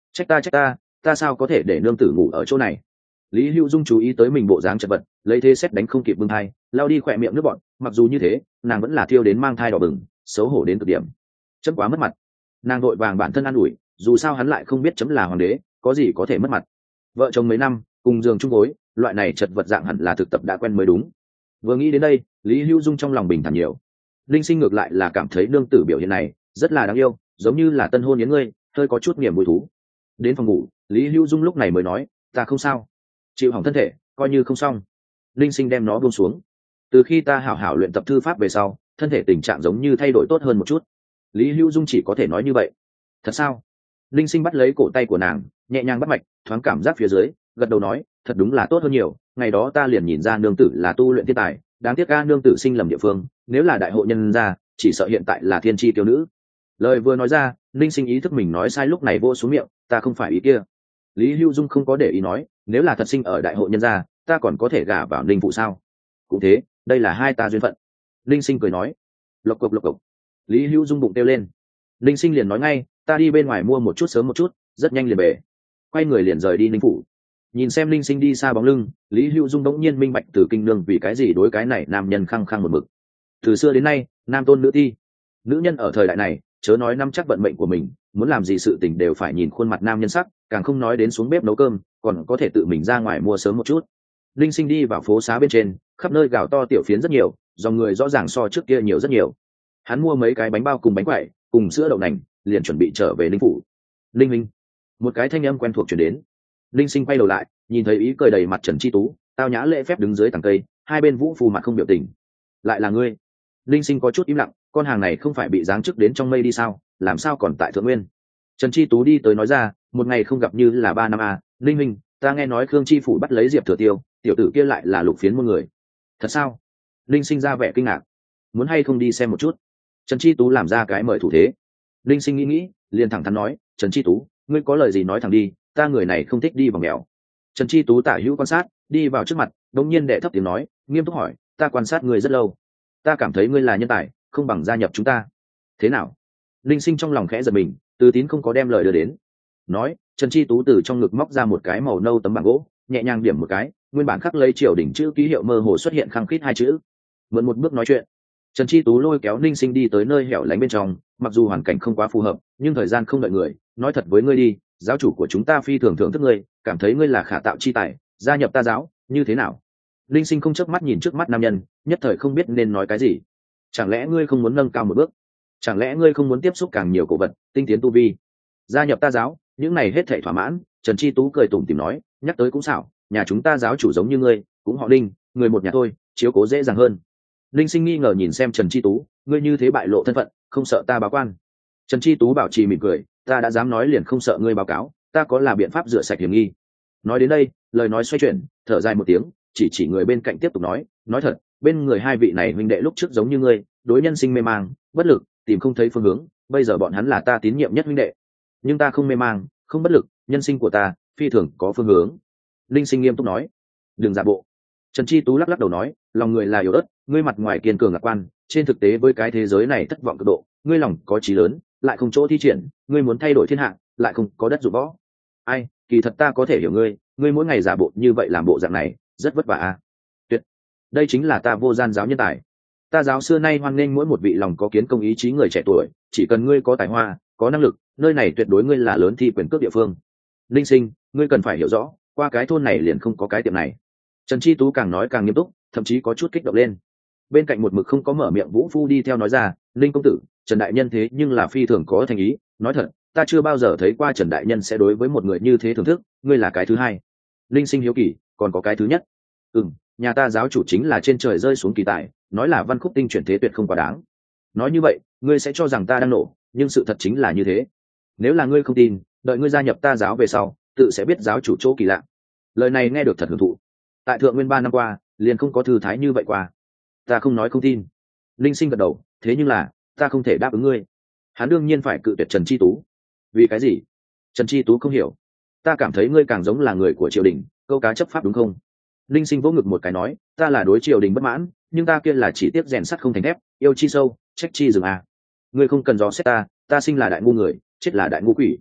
trách ta trách ta ta sao có thể để nương tử ngủ ở chỗ này. Lý Hữu Dung chú ý tới mình bộ dáng chật vật, lấy thế xét đánh không kịp bưng thai, lao đi khỏe miệng nước bọn, mặc dù như thế nàng vẫn là thiêu đến mang thai đỏ bừng, xấu hổ đến cực điểm. Chấm quá mất mặt. Nàng vội vàng bản thân an ủi, dù sao hắn lại không biết chấm là hoàng đế, có gì có thể mất mặt. Vợ chồng mấy năm cùng giường chung gối, loại này chật vật dạng hẳn là thực tập đã quen mới đúng. Vừa nghĩ đến đây, Lý Hữu Dung trong lòng bình thản nhiều. Linh Sinh ngược lại là cảm thấy nương tử biểu hiện này rất là đáng yêu, giống như là tân hôn yến ngươi, hơi có chút niềm vui thú. Đến phòng ngủ, Lý Hữu Dung lúc này mới nói, ta không sao, chịu hỏng thân thể coi như không xong. Linh Sinh đem nó buông xuống. Từ khi ta hảo hảo luyện tập thư pháp về sau, thân thể tình trạng giống như thay đổi tốt hơn một chút. Lý Hữu Dung chỉ có thể nói như vậy. Thật sao? Linh Sinh bắt lấy cổ tay của nàng, nhẹ nhàng bắt mạch, thoáng cảm giác phía dưới, gật đầu nói, thật đúng là tốt hơn nhiều. Ngày đó ta liền nhìn ra nương tử là tu luyện thiên tài, đáng tiếc ga nương tử sinh lầm địa phương, nếu là đại hộ nhân gia, chỉ sợ hiện tại là thiên chi tiêu nữ. Lời vừa nói ra, Linh Sinh ý thức mình nói sai lúc này vô xuống miệng, ta không phải ý kia. Lý Hữu Dung không có để ý nói, nếu là thật sinh ở đại hộ nhân gia, ta còn có thể gả vào Linh phụ sao? Cũng thế, đây là hai ta duyên phận. Linh Sinh cười nói. Lộc cộc lộc cộc. Lý Hữu Dung bụng kêu lên. Linh Sinh liền nói ngay, ta đi bên ngoài mua một chút sớm một chút, rất nhanh liền về. Quay người liền rời đi Linh phủ. Nhìn xem Linh Sinh đi xa bóng lưng, Lý Hữu Dung đống nhiên minh bạch từ kinh nương vì cái gì đối cái này nam nhân khăng khăng một mực. Từ xưa đến nay, nam tôn nữ thi, nữ nhân ở thời đại này chớ nói nắm chắc vận mệnh của mình, muốn làm gì sự tình đều phải nhìn khuôn mặt nam nhân sắc, càng không nói đến xuống bếp nấu cơm, còn có thể tự mình ra ngoài mua sớm một chút. Linh Sinh đi vào phố xá bên trên, khắp nơi gào to tiểu phiến rất nhiều, dòng người rõ ràng so trước kia nhiều rất nhiều. Hắn mua mấy cái bánh bao cùng bánh quẩy, cùng sữa đậu nành, liền chuẩn bị trở về Linh phủ. Linh Minh, một cái thanh âm quen thuộc truyền đến. Linh Sinh quay đầu lại, nhìn thấy ý cười đầy mặt Trần Chi Tú, tao nhã lễ phép đứng dưới tầng cây, hai bên vũ phù mặt không biểu tình. Lại là ngươi? Linh Sinh có chút im lặng, con hàng này không phải bị giáng chức đến trong mây đi sao, làm sao còn tại thượng nguyên? Trần Chi Tú đi tới nói ra, một ngày không gặp như là ba năm à, Linh Minh, ta nghe nói Khương Chi phủ bắt lấy Diệp Thừa Tiêu, tiểu tử kia lại là Lục Phiến môn người. Thật sao? Linh Sinh ra vẻ kinh ngạc. Muốn hay không đi xem một chút? Trần Chi Tú làm ra cái mời thủ thế. Linh Sinh nghĩ nghĩ, liền thẳng thắn nói, Trần Chi Tú, ngươi có lời gì nói thẳng đi, ta người này không thích đi vòng mèo. Trần Chi Tú tả hữu quan sát, đi vào trước mặt, đống nhiên đệ thấp tiếng nói, nghiêm túc hỏi, ta quan sát ngươi rất lâu, ta cảm thấy ngươi là nhân tài, không bằng gia nhập chúng ta. Thế nào? Linh Sinh trong lòng khẽ giật mình, Từ Tín không có đem lời đưa đến. Nói, Trần Chi Tú từ trong ngực móc ra một cái màu nâu tấm bảng gỗ, nhẹ nhàng điểm một cái, nguyên bản khắc lấy triều đỉnh chữ ký hiệu mơ hồ xuất hiện khăng khít hai chữ. Mượn một bước nói chuyện. Trần Chi Tú lôi kéo Linh Sinh đi tới nơi hẻo lánh bên trong, mặc dù hoàn cảnh không quá phù hợp, nhưng thời gian không đợi người, nói thật với ngươi đi, giáo chủ của chúng ta phi thường thưởng thức ngươi, cảm thấy ngươi là khả tạo chi tài, gia nhập ta giáo, như thế nào? Linh Sinh không chớp mắt nhìn trước mắt nam nhân, nhất thời không biết nên nói cái gì. Chẳng lẽ ngươi không muốn nâng cao một bước? Chẳng lẽ ngươi không muốn tiếp xúc càng nhiều cổ vật, tinh tiến tu vi? Gia nhập ta giáo, những này hết thảy thỏa mãn. Trần Chi Tú cười tủm tỉm nói, nhắc tới cũng xảo, nhà chúng ta giáo chủ giống như ngươi, cũng họ Đinh, người một nhà thôi, chiếu cố dễ dàng hơn. Linh Sinh nghi ngờ nhìn xem Trần Chi Tú, ngươi như thế bại lộ thân phận, không sợ ta báo quan? Trần Chi Tú bảo trì mỉm cười, ta đã dám nói liền không sợ ngươi báo cáo, ta có là biện pháp rửa sạch hiểm nghi. Nói đến đây, lời nói xoay chuyển, thở dài một tiếng, chỉ chỉ người bên cạnh tiếp tục nói, nói thật, bên người hai vị này huynh đệ lúc trước giống như ngươi, đối nhân sinh mê mang, bất lực, tìm không thấy phương hướng, bây giờ bọn hắn là ta tín nhiệm nhất huynh đệ. Nhưng ta không mê mang, không bất lực, nhân sinh của ta phi thường có phương hướng. Linh Sinh nghiêm túc nói, đừng giả bộ. Trần Chi Tú lắc lắc đầu nói, lòng người là yếu ớt, ngươi mặt ngoài kiên cường lạc quan, trên thực tế với cái thế giới này thất vọng cực độ, ngươi lòng có chí lớn, lại không chỗ thi triển, ngươi muốn thay đổi thiên hạ, lại không có đất dụng võ. Ai, kỳ thật ta có thể hiểu ngươi, ngươi mỗi ngày giả bộ như vậy làm bộ dạng này, rất vất vả a. Tuyệt, đây chính là ta Vô Gian giáo nhân tài. Ta giáo xưa nay hoan nghênh mỗi một vị lòng có kiến công ý chí người trẻ tuổi, chỉ cần ngươi có tài hoa, có năng lực, nơi này tuyệt đối ngươi là lớn thi quyền cước địa phương. Linh Sinh, ngươi cần phải hiểu rõ, qua cái thôn này liền không có cái tiệm này. Trần Chi Tú càng nói càng nghiêm túc, thậm chí có chút kích động lên. Bên cạnh một mực không có mở miệng Vũ Phu đi theo nói ra, Linh công tử, Trần đại nhân thế nhưng là phi thường có thành ý, nói thật, ta chưa bao giờ thấy qua Trần đại nhân sẽ đối với một người như thế thưởng thức, ngươi là cái thứ hai. Linh Sinh hiếu kỳ, còn có cái thứ nhất. Ừm, nhà ta giáo chủ chính là trên trời rơi xuống kỳ tài, nói là văn khúc tinh chuyển thế tuyệt không quá đáng. Nói như vậy, ngươi sẽ cho rằng ta đang nổ, nhưng sự thật chính là như thế. Nếu là ngươi không tin, đợi ngươi gia nhập ta giáo về sau, tự sẽ biết giáo chủ chỗ kỳ lạ. Lời này nghe được thật hưởng thụ. Tại thượng nguyên ba năm qua, liền không có thư thái như vậy qua. Ta không nói không tin. Linh Sinh gật đầu, thế nhưng là, ta không thể đáp ứng ngươi. Hắn đương nhiên phải cự tuyệt Trần Chi Tú. Vì cái gì? Trần Chi Tú không hiểu. Ta cảm thấy ngươi càng giống là người của triều đình, câu cá chấp pháp đúng không? Linh Sinh vỗ ngực một cái nói, ta là đối triều đình bất mãn, nhưng ta kia là chỉ tiếc rèn sắt không thành thép, yêu chi sâu, trách chi rừng à. Ngươi không cần dò xét ta, ta sinh là đại ngu người, chết là đại ngu quỷ.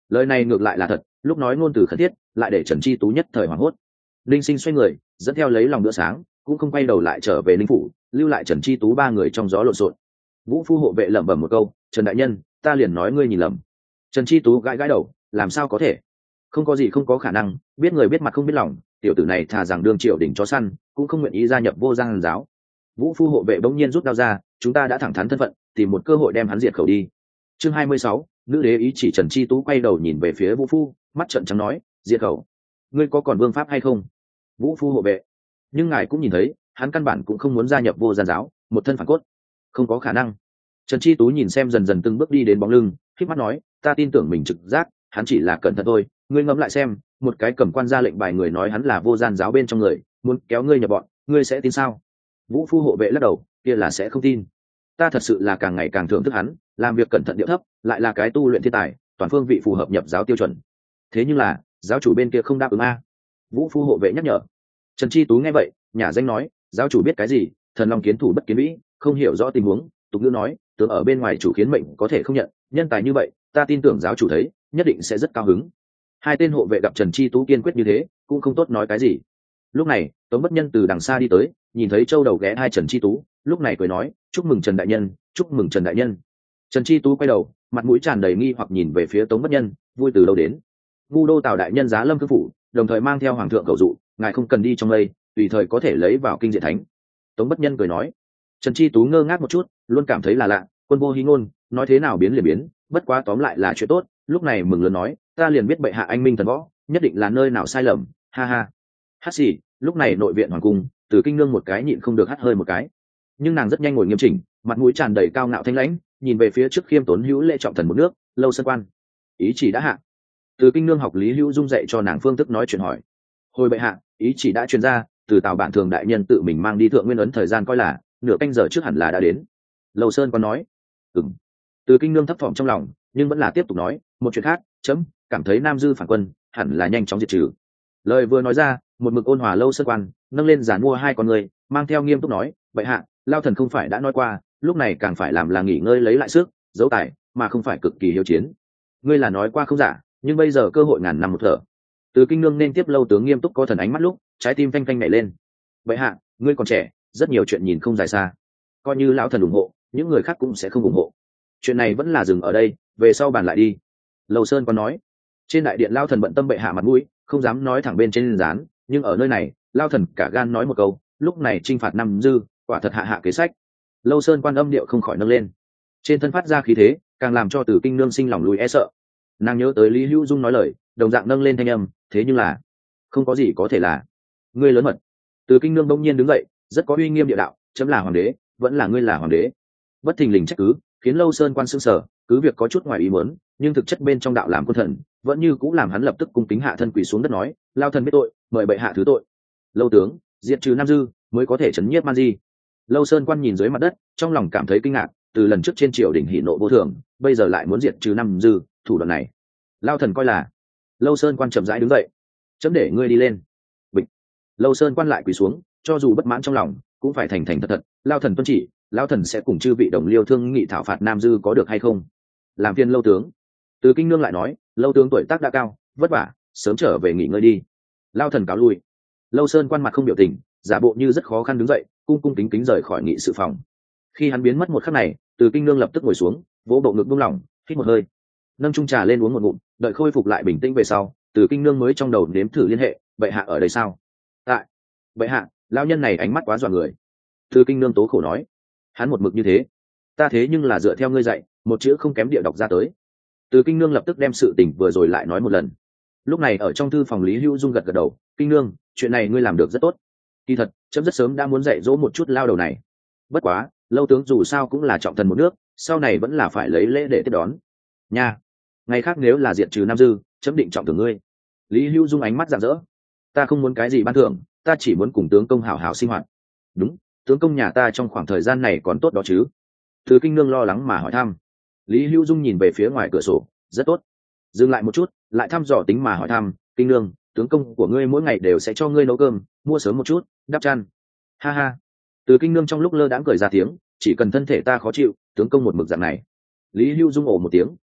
Lời này ngược lại là thật, lúc nói ngôn từ khẩn thiết lại để Trần Chi Tú nhất thời hoảng hốt. Linh Sinh xoay người dẫn theo lấy lòng bữa sáng, cũng không quay đầu lại trở về Linh phủ, lưu lại Trần Chi Tú ba người trong gió lộn xộn. Vũ phu hộ vệ lẩm bẩm một câu, Trần đại nhân, ta liền nói ngươi nhìn lầm. Trần Chi Tú gãi gãi đầu, làm sao có thể? Không có gì không có khả năng, biết người biết mặt không biết lòng, tiểu tử này thà rằng đương triều đỉnh chó săn cũng không nguyện ý gia nhập Vô Giang giáo. Vũ phu hộ vệ bỗng nhiên rút đao ra, chúng ta đã thẳng thắn thân phận, tìm một cơ hội đem hắn diệt khẩu đi. Chương hai mươi sáu, nữ đế ý chỉ. Trần Chi Tú quay đầu nhìn về phía Vũ phu, mắt trợn trắng nói, diệt khẩu? Ngươi có còn vương pháp hay không? Vũ phu hộ vệ, nhưng ngài cũng nhìn thấy, hắn căn bản cũng không muốn gia nhập Vô Giang giáo, một thân phản cốt, không có khả năng. Trần Chi Tú nhìn xem dần dần từng bước đi đến bóng lưng, khép mắt nói, ta tin tưởng mình trực giác, hắn chỉ là cẩn thận thôi. Ngươi ngẫm lại xem, một cái cầm quan ra lệnh bài người nói hắn là Vô Gian giáo bên trong người, muốn kéo ngươi nhập bọn, ngươi sẽ tin sao? Vũ phu hộ vệ lắc đầu, kia là sẽ không tin. Ta thật sự là càng ngày càng thưởng thức hắn, làm việc cẩn thận điệu thấp, lại là cái tu luyện thiên tài, toàn phương vị phù hợp nhập giáo tiêu chuẩn. Thế nhưng là giáo chủ bên kia không đáp ứng a. Vũ phu hộ vệ nhắc nhở. Trần Chi Tú nghe vậy, nhà danh nói, giáo chủ biết cái gì? Thần long kiến thủ bất kiến vĩ, không hiểu rõ tình huống. Tục ngữ nói, tướng ở bên ngoài chủ khiến mệnh có thể không nhận, nhân tài như vậy, ta tin tưởng giáo chủ thấy, nhất định sẽ rất cao hứng. Hai tên hộ vệ gặp Trần Chi Tú kiên quyết như thế, cũng không tốt nói cái gì. Lúc này Tống Bất Nhân từ đằng xa đi tới, nhìn thấy châu đầu ghé hai Trần Chi Tú, lúc này cười nói, chúc mừng Trần đại nhân, chúc mừng Trần đại nhân. Trần Chi Tú quay đầu, mặt mũi tràn đầy nghi hoặc nhìn về phía Tống Bất Nhân, vui từ đâu đến? Ngu đô Tào đại nhân giá lâm cư phủ, đồng thời mang theo hoàng thượng cầu dụ, ngài không cần đi trong đây, tùy thời có thể lấy vào kinh diện thánh. Tống Bất Nhân cười nói. Trần Chi Tú ngơ ngác một chút, luôn cảm thấy là lạ, quân vô hí ngôn, nói thế nào biến liền biến, bất quá tóm lại là chuyện tốt. Lúc này mừng lớn nói, ta liền biết bệ hạ anh minh thần võ, nhất định là nơi nào sai lầm, ha ha. Hát xì, lúc này nội viện hoàng cung, Từ Kinh Nương một cái nhịn không được hắt hơi một cái, nhưng nàng rất nhanh ngồi nghiêm chỉnh, mặt mũi tràn đầy cao ngạo thanh lãnh, nhìn về phía trước khiêm tốn hữu lễ trọng thần một nước, Lâu Sơn quan. Ý chỉ đã hạ. Từ Kinh Nương học Lý Hữu Dung dạy cho nàng phương thức nói chuyện hỏi. Hồi bệ hạ, ý chỉ đã truyền ra, từ Tào bản thường đại nhân tự mình mang đi thượng nguyên ấn, thời gian coi là nửa canh giờ trước hẳn là đã đến. Lâu Sơn quan nói. Ừm. Từ Kinh Nương thấp thỏm trong lòng, nhưng vẫn là tiếp tục nói, một chuyện khác, chấm cảm thấy Nam Dư phản quân hẳn là nhanh chóng diệt trừ. Lời vừa nói ra, một mực ôn hòa Lâu Sơn quan nâng lên giàn mua hai con người, mang theo nghiêm túc nói, bệ hạ, lao thần không phải đã nói qua, lúc này càng phải làm là nghỉ ngơi lấy lại sức, giấu tài, mà không phải cực kỳ hiếu chiến. Ngươi là nói qua không giả, nhưng bây giờ cơ hội ngàn năm một thở. Từ Kinh Nương nên tiếp Lâu tướng nghiêm túc có thần ánh mắt lúc, trái tim phanh phanh nhảy lên. Bệ hạ, ngươi còn trẻ, rất nhiều chuyện nhìn không dài xa, coi như lão thần ủng hộ, những người khác cũng sẽ không ủng hộ. Chuyện này vẫn là dừng ở đây, về sau bàn lại đi. Lâu Sơn có nói. Trên đại điện lao thần bận tâm bệ hạ mặt mũi, không dám nói thẳng bên trên dán, nhưng ở nơi này lao thần cả gan nói một câu, lúc này trinh phạt Nam Dư, quả thật hạ hạ kế sách. Lâu Sơn quan âm điệu không khỏi nâng lên, trên thân phát ra khí thế, càng làm cho Từ Kinh Nương sinh lòng lùi e sợ. Nàng nhớ tới Lý Hữu Dung nói lời, đồng dạng nâng lên thanh âm, thế nhưng là không có gì có thể là ngươi lớn mật. Từ Kinh Nương bỗng nhiên đứng dậy, rất có uy nghiêm địa đạo, chấm là hoàng đế, vẫn là ngươi là hoàng đế. Bất thình lình trách cứ khiến Lâu Sơn quan sững sờ, cứ việc có chút ngoài ý muốn, nhưng thực chất bên trong đạo làm quân thần, vẫn như cũng làm hắn lập tức cung kính hạ thân quỳ xuống đất nói, lao thần biết tội, mời bệ hạ thứ tội. Lâu tướng, diệt trừ Nam Dư mới có thể chấn nhiếp Man Di. Lâu Sơn quan nhìn dưới mặt đất, trong lòng cảm thấy kinh ngạc, từ lần trước trên triều đình hỉ nộ vô thường, bây giờ lại muốn diệt trừ Nam Dư, thủ đoạn này lao thần coi là. Lâu Sơn quan chậm rãi đứng dậy, chấm để ngươi đi lên. Bịch. Lâu Sơn quan lại quỳ xuống, cho dù bất mãn trong lòng, cũng phải thành thành thật thật, lao thần tuân chỉ, lao thần sẽ cùng chư vị đồng liêu thương nghị thảo phạt Nam Dư có được hay không. Làm phiền Lâu tướng. Từ Kinh Nương lại nói, Lâu tướng tuổi tác đã cao, vất vả, sớm trở về nghỉ ngơi đi. Lao thần cáo lui. Lâu Sơn quan mặt không biểu tình, giả bộ như rất khó khăn đứng dậy, cung cung kính kính rời khỏi nghị sự phòng. Khi hắn biến mất một khắc này, Từ Kinh Nương lập tức ngồi xuống, vỗ bộ ngực buông lỏng, hít một hơi, nâng chung trà lên uống một ngụm, đợi khôi phục lại bình tĩnh về sau, Từ Kinh Nương mới trong đầu nếm thử liên hệ, bệ hạ ở đây sao? Tại. Bệ hạ, lão nhân này ánh mắt quá dọa người. Từ Kinh Nương tố khổ nói, hắn một mực như thế, ta thế nhưng là dựa theo ngươi dạy, một chữ không kém địa đọc ra tới. Từ Kinh Nương lập tức đem sự tình vừa rồi lại nói một lần. Lúc này ở trong thư phòng Lý Hữu Dung gật gật đầu, Kinh Nương, chuyện này ngươi làm được rất tốt. Kỳ thật, chấm rất sớm đã muốn dạy dỗ một chút lao đầu này. Bất quá, Lâu tướng dù sao cũng là trọng thần một nước, sau này vẫn là phải lấy lễ để tiếp đón. Nha, ngày khác nếu là diệt trừ Nam Dư, chấm định trọng thưởng ngươi. Lý Hữu Dung ánh mắt rạng rỡ. Ta không muốn cái gì ban thưởng, ta chỉ muốn cùng tướng công hảo hảo sinh hoạt. Đúng, tướng công nhà ta trong khoảng thời gian này còn tốt đó chứ? Từ Kinh Nương lo lắng mà hỏi thăm. Lý Hữu Dung nhìn về phía ngoài cửa sổ, rất tốt. Dừng lại một chút, lại thăm dò tính mà hỏi thăm, Kinh Nương, tướng công của ngươi mỗi ngày đều sẽ cho ngươi nấu cơm, mua sớm một chút, đắp chăn. Ha ha. Từ Kinh Nương trong lúc lơ đãng cười ra tiếng, chỉ cần thân thể ta khó chịu, tướng công một mực dạng này. Lý Hữu Dung ồ một tiếng,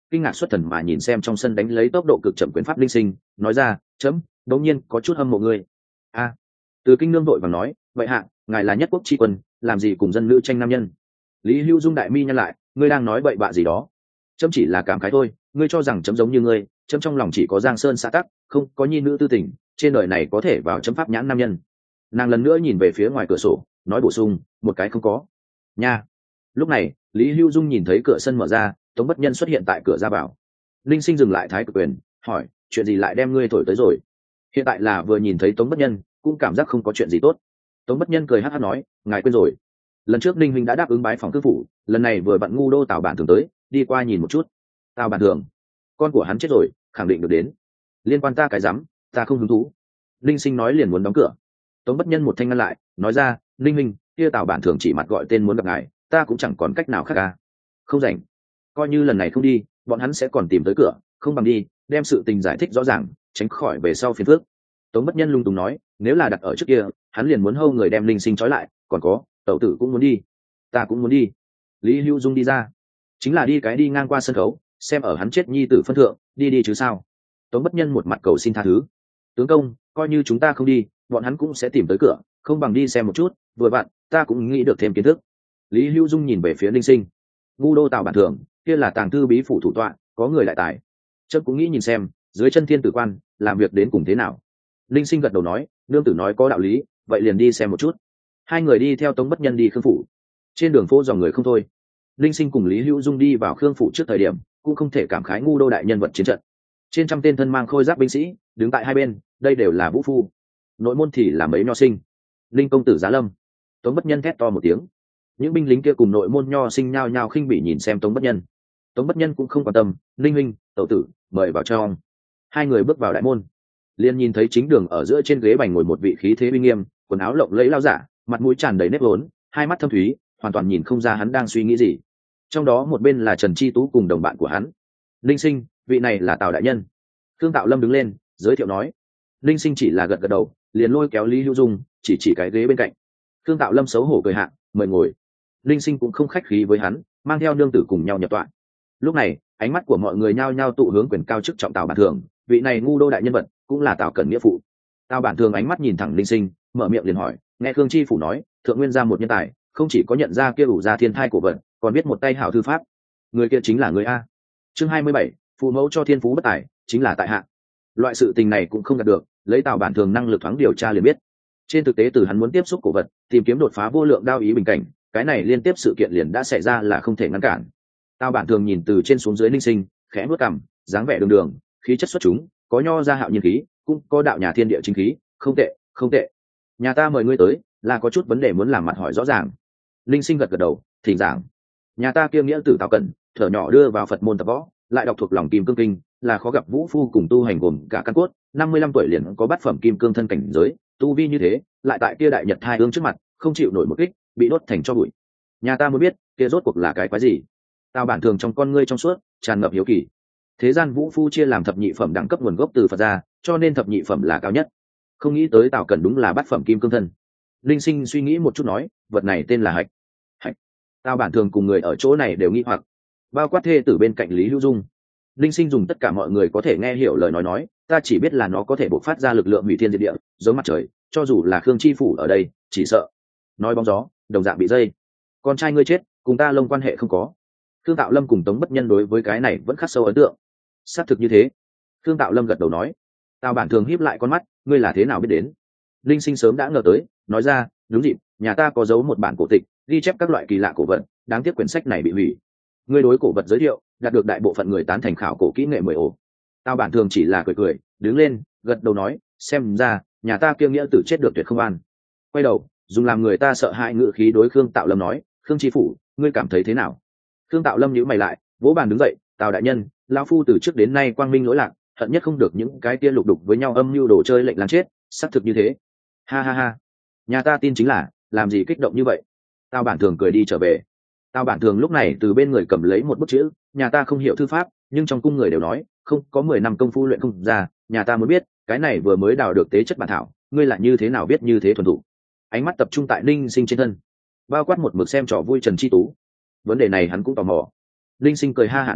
kinh ngạc xuất thần mà nhìn xem trong sân đánh lấy tốc độ cực chậm quyền pháp linh sinh, nói ra chấm đống nhiên có chút hâm mộ ngươi. A, từ kinh nương đội và nói, vậy hạ ngài là nhất quốc tri quân, làm gì cùng dân nữ tranh nam nhân? Lý Hưu Dung đại mi nhăn lại, ngươi đang nói bậy bạ gì đó? Chấm chỉ là cảm khái thôi, ngươi cho rằng chấm giống như ngươi, chấm trong lòng chỉ có giang sơn xã tắc, không có nhi nữ tư tình, trên đời này có thể vào chấm pháp nhãn nam nhân. Nàng lần nữa nhìn về phía ngoài cửa sổ, nói bổ sung, một cái không có nha. Lúc này Lý Hưu Dung nhìn thấy cửa sân mở ra, Tống Bất Nhân xuất hiện tại cửa ra vào. Linh Sinh dừng lại thái cực quyền, hỏi, chuyện gì lại đem ngươi thổi tới rồi? Hiện tại là vừa nhìn thấy Tống Bất Nhân, cũng cảm giác không có chuyện gì tốt. Tống Bất Nhân cười hắc hắc nói, ngài quên rồi, lần trước Ninh huynh đã đáp ứng bái phòng cư phủ, lần này vừa vặn ngu đô Tào Bản Thường tới, đi qua nhìn một chút. Tào Bản Thường, con của hắn chết rồi, khẳng định được đến. Liên quan ta cái rắm, ta không hứng thú. Linh Sinh nói liền muốn đóng cửa. Tống Bất Nhân một thanh ngăn lại, nói ra, Ninh huynh, kia Tào Bản Thường chỉ mặt gọi tên muốn gặp ngài, ta cũng chẳng còn cách nào khác cả. Không rảnh, coi như lần này không đi, bọn hắn sẽ còn tìm tới cửa, không bằng đi, đem sự tình giải thích rõ ràng, tránh khỏi về sau phiền phức. Tống Bất Nhân lung tung nói, nếu là đặt ở trước kia, hắn liền muốn hâu người đem Linh Sinh trói lại, còn có, tẩu tử cũng muốn đi, ta cũng muốn đi. Lý Hưu Dung đi ra, chính là đi cái đi ngang qua sân khấu, xem ở hắn chết nhi tử phân thượng, đi đi chứ sao. Tống Bất Nhân một mặt cầu xin tha thứ, tướng công, coi như chúng ta không đi, bọn hắn cũng sẽ tìm tới cửa, không bằng đi xem một chút, vừa vặn ta cũng nghĩ được thêm kiến thức. Lý Hưu Dung nhìn về phía Linh Sinh, ngu đô Tào Bản Thường kia là tàng thư bí phủ thủ tọa, có người đại tài, chấm cũng nghĩ nhìn xem dưới chân thiên tử quan làm việc đến cùng thế nào. Linh Sinh gật đầu nói, nương tử nói có đạo lý, vậy liền đi xem một chút. Hai người đi theo Tống Bất Nhân đi khương phủ. Trên đường phố dòng người không thôi. Linh Sinh cùng Lý Hữu Dung đi vào khương phủ trước thời điểm, cũng không thể cảm khái ngu đô đại nhân vật chiến trận. Trên trăm tên thân mang khôi giáp binh sĩ đứng tại hai bên, đây đều là vũ phu. Nội môn thì là mấy nho sinh. Linh công tử giá lâm. Tống Bất Nhân thét to một tiếng. Những binh lính kia cùng nội môn nho sinh nhao nhao khinh bỉ nhìn xem Tống Bất Nhân. Tống Bất Nhân cũng không quan tâm, Linh huynh, tẩu tử, mời vào trong. Hai người bước vào đại môn, liền nhìn thấy chính đường ở giữa trên ghế bành ngồi một vị khí thế uy nghiêm, quần áo lộng lẫy lao giả, mặt mũi tràn đầy nếp vốn, hai mắt thâm thúy, hoàn toàn nhìn không ra hắn đang suy nghĩ gì. Trong đó một bên là Trần Chi Tú cùng đồng bạn của hắn. Linh Sinh, vị này là Tào đại nhân. Thương Tạo Lâm đứng lên, giới thiệu nói. Linh Sinh chỉ là gật gật đầu, liền lôi kéo Lý Hữu Dung, chỉ chỉ cái ghế bên cạnh. Thương Tạo Lâm xấu hổ cười hạ, mời ngồi. Linh Sinh cũng không khách khí với hắn, mang theo nương tử cùng nhau nhập tọa. Lúc này, ánh mắt của mọi người nhao nhao tụ hướng quyền cao chức trọng Tào Bản Thường, vị này ngu đô đại nhân vật, cũng là Tào Cẩn nghĩa phụ. Tào Bản Thường ánh mắt nhìn thẳng Linh Sinh, mở miệng liền hỏi, nghe Khương Chi phủ nói, thượng nguyên gia một nhân tài, không chỉ có nhận ra kia ủ ra thiên thai của vận, còn biết một tay hảo thư pháp. Người kia chính là người a. Chương hai mươi bảy, phụ mẫu cho thiên phú bất tài, chính là tại hạ. Loại sự tình này cũng không đạt được, lấy Tào Bản Thường năng lực thoáng điều tra liền biết. Trên thực tế từ hắn muốn tiếp xúc cổ vật, tìm kiếm đột phá vô lượng đao ý bình cảnh, cái này liên tiếp sự kiện liền đã xảy ra là không thể ngăn cản. Tào Bản Thường nhìn từ trên xuống dưới Linh Sinh, khẽ bước cằm, dáng vẻ đường đường, khí chất xuất chúng, có nho gia hạo nhiên khí, cũng có đạo nhà thiên địa chính khí, không tệ, không tệ. Nhà ta mời ngươi tới, là có chút vấn đề muốn làm mặt hỏi rõ ràng. Linh Sinh gật gật đầu, thỉnh giảng. Nhà ta kiêm nghĩa tử Tào Cẩn, thở nhỏ đưa vào Phật môn tập võ, lại đọc thuộc lòng Kim Cương Kinh, là khó gặp vũ phu cùng tu hành gồm cả căn cốt, năm mươi lăm tuổi liền có bát phẩm Kim Cương thân cảnh giới, tu vi như thế, lại tại kia đại nhật hai ương trước mặt, không chịu nổi một kích, bị đốt thành cho bụi. Nhà ta mới biết, kia rốt cuộc là cái quái gì? Tào Bản Thường trong con ngươi trong suốt, tràn ngập hiếu kỳ. Thế gian vũ phu chia làm thập nhị phẩm đẳng cấp nguồn gốc từ Phật gia, cho nên thập nhị phẩm là cao nhất. Không nghĩ tới Tào Cẩn đúng là bát phẩm Kim Cương thân. Linh Sinh suy nghĩ một chút nói, vật này tên là hạch. Hạch. Tào Bản Thường cùng người ở chỗ này đều nghi hoặc, bao quát thê tử bên cạnh Lý Hữu Dung. Linh Sinh dùng tất cả mọi người có thể nghe hiểu lời nói nói, ta chỉ biết là nó có thể bộc phát ra lực lượng hủy thiên diệt địa, giống mặt trời, cho dù là Khương Chi phủ ở đây, chỉ sợ nói bóng gió, đồng dạng bị dây. Con trai ngươi chết, cùng ta lông quan hệ không có. Khương Tạo Lâm cùng Tống Bất Nhân đối với cái này vẫn khắc sâu ấn tượng. Xác thực như thế. Khương Tạo Lâm gật đầu nói. Tào Bản Thường híp lại con mắt, ngươi là thế nào biết đến? Linh Sinh sớm đã ngờ tới, nói ra, đúng dịp, nhà ta có giấu một bản cổ tịch, ghi chép các loại kỳ lạ cổ vật, đáng tiếc quyển sách này bị hủy. Ngươi đối cổ vật giới thiệu, đạt được đại bộ phận người tán thành khảo cổ kỹ nghệ mười ổ. Tào Bản Thường chỉ là cười cười, đứng lên, gật đầu nói, xem ra, nhà ta kia nghĩa tử chết được tuyệt không an. Quay đầu, dùng làm người ta sợ hãi ngữ khí đối Khương Tạo Lâm nói, Khương Chi phủ, ngươi cảm thấy thế nào? Khương Tạo Lâm nhíu mày lại, vỗ bàn đứng dậy, Tào đại nhân, lão phu từ trước đến nay quang minh lỗi lạc, hận nhất không được những cái kia lục đục với nhau âm mưu đồ chơi lệnh làm chết, xác thực như thế. Ha ha ha, nhà ta tin chính là, làm gì kích động như vậy? Tào Bản Thường cười đi trở về. Tào Bản Thường lúc này từ bên người cầm lấy một bức chữ, nhà ta không hiểu thư pháp, nhưng trong cung người đều nói, không có mười năm công phu luyện không ra, nhà ta muốn biết, cái này vừa mới đào được tế chất bản thảo, ngươi lại như thế nào biết như thế thuần thục? Ánh mắt tập trung tại Linh Sinh trên thân, bao quát một mực xem trò vui Trần Chi Tú. Vấn đề này hắn cũng tò mò. Linh Sinh cười ha hả nói,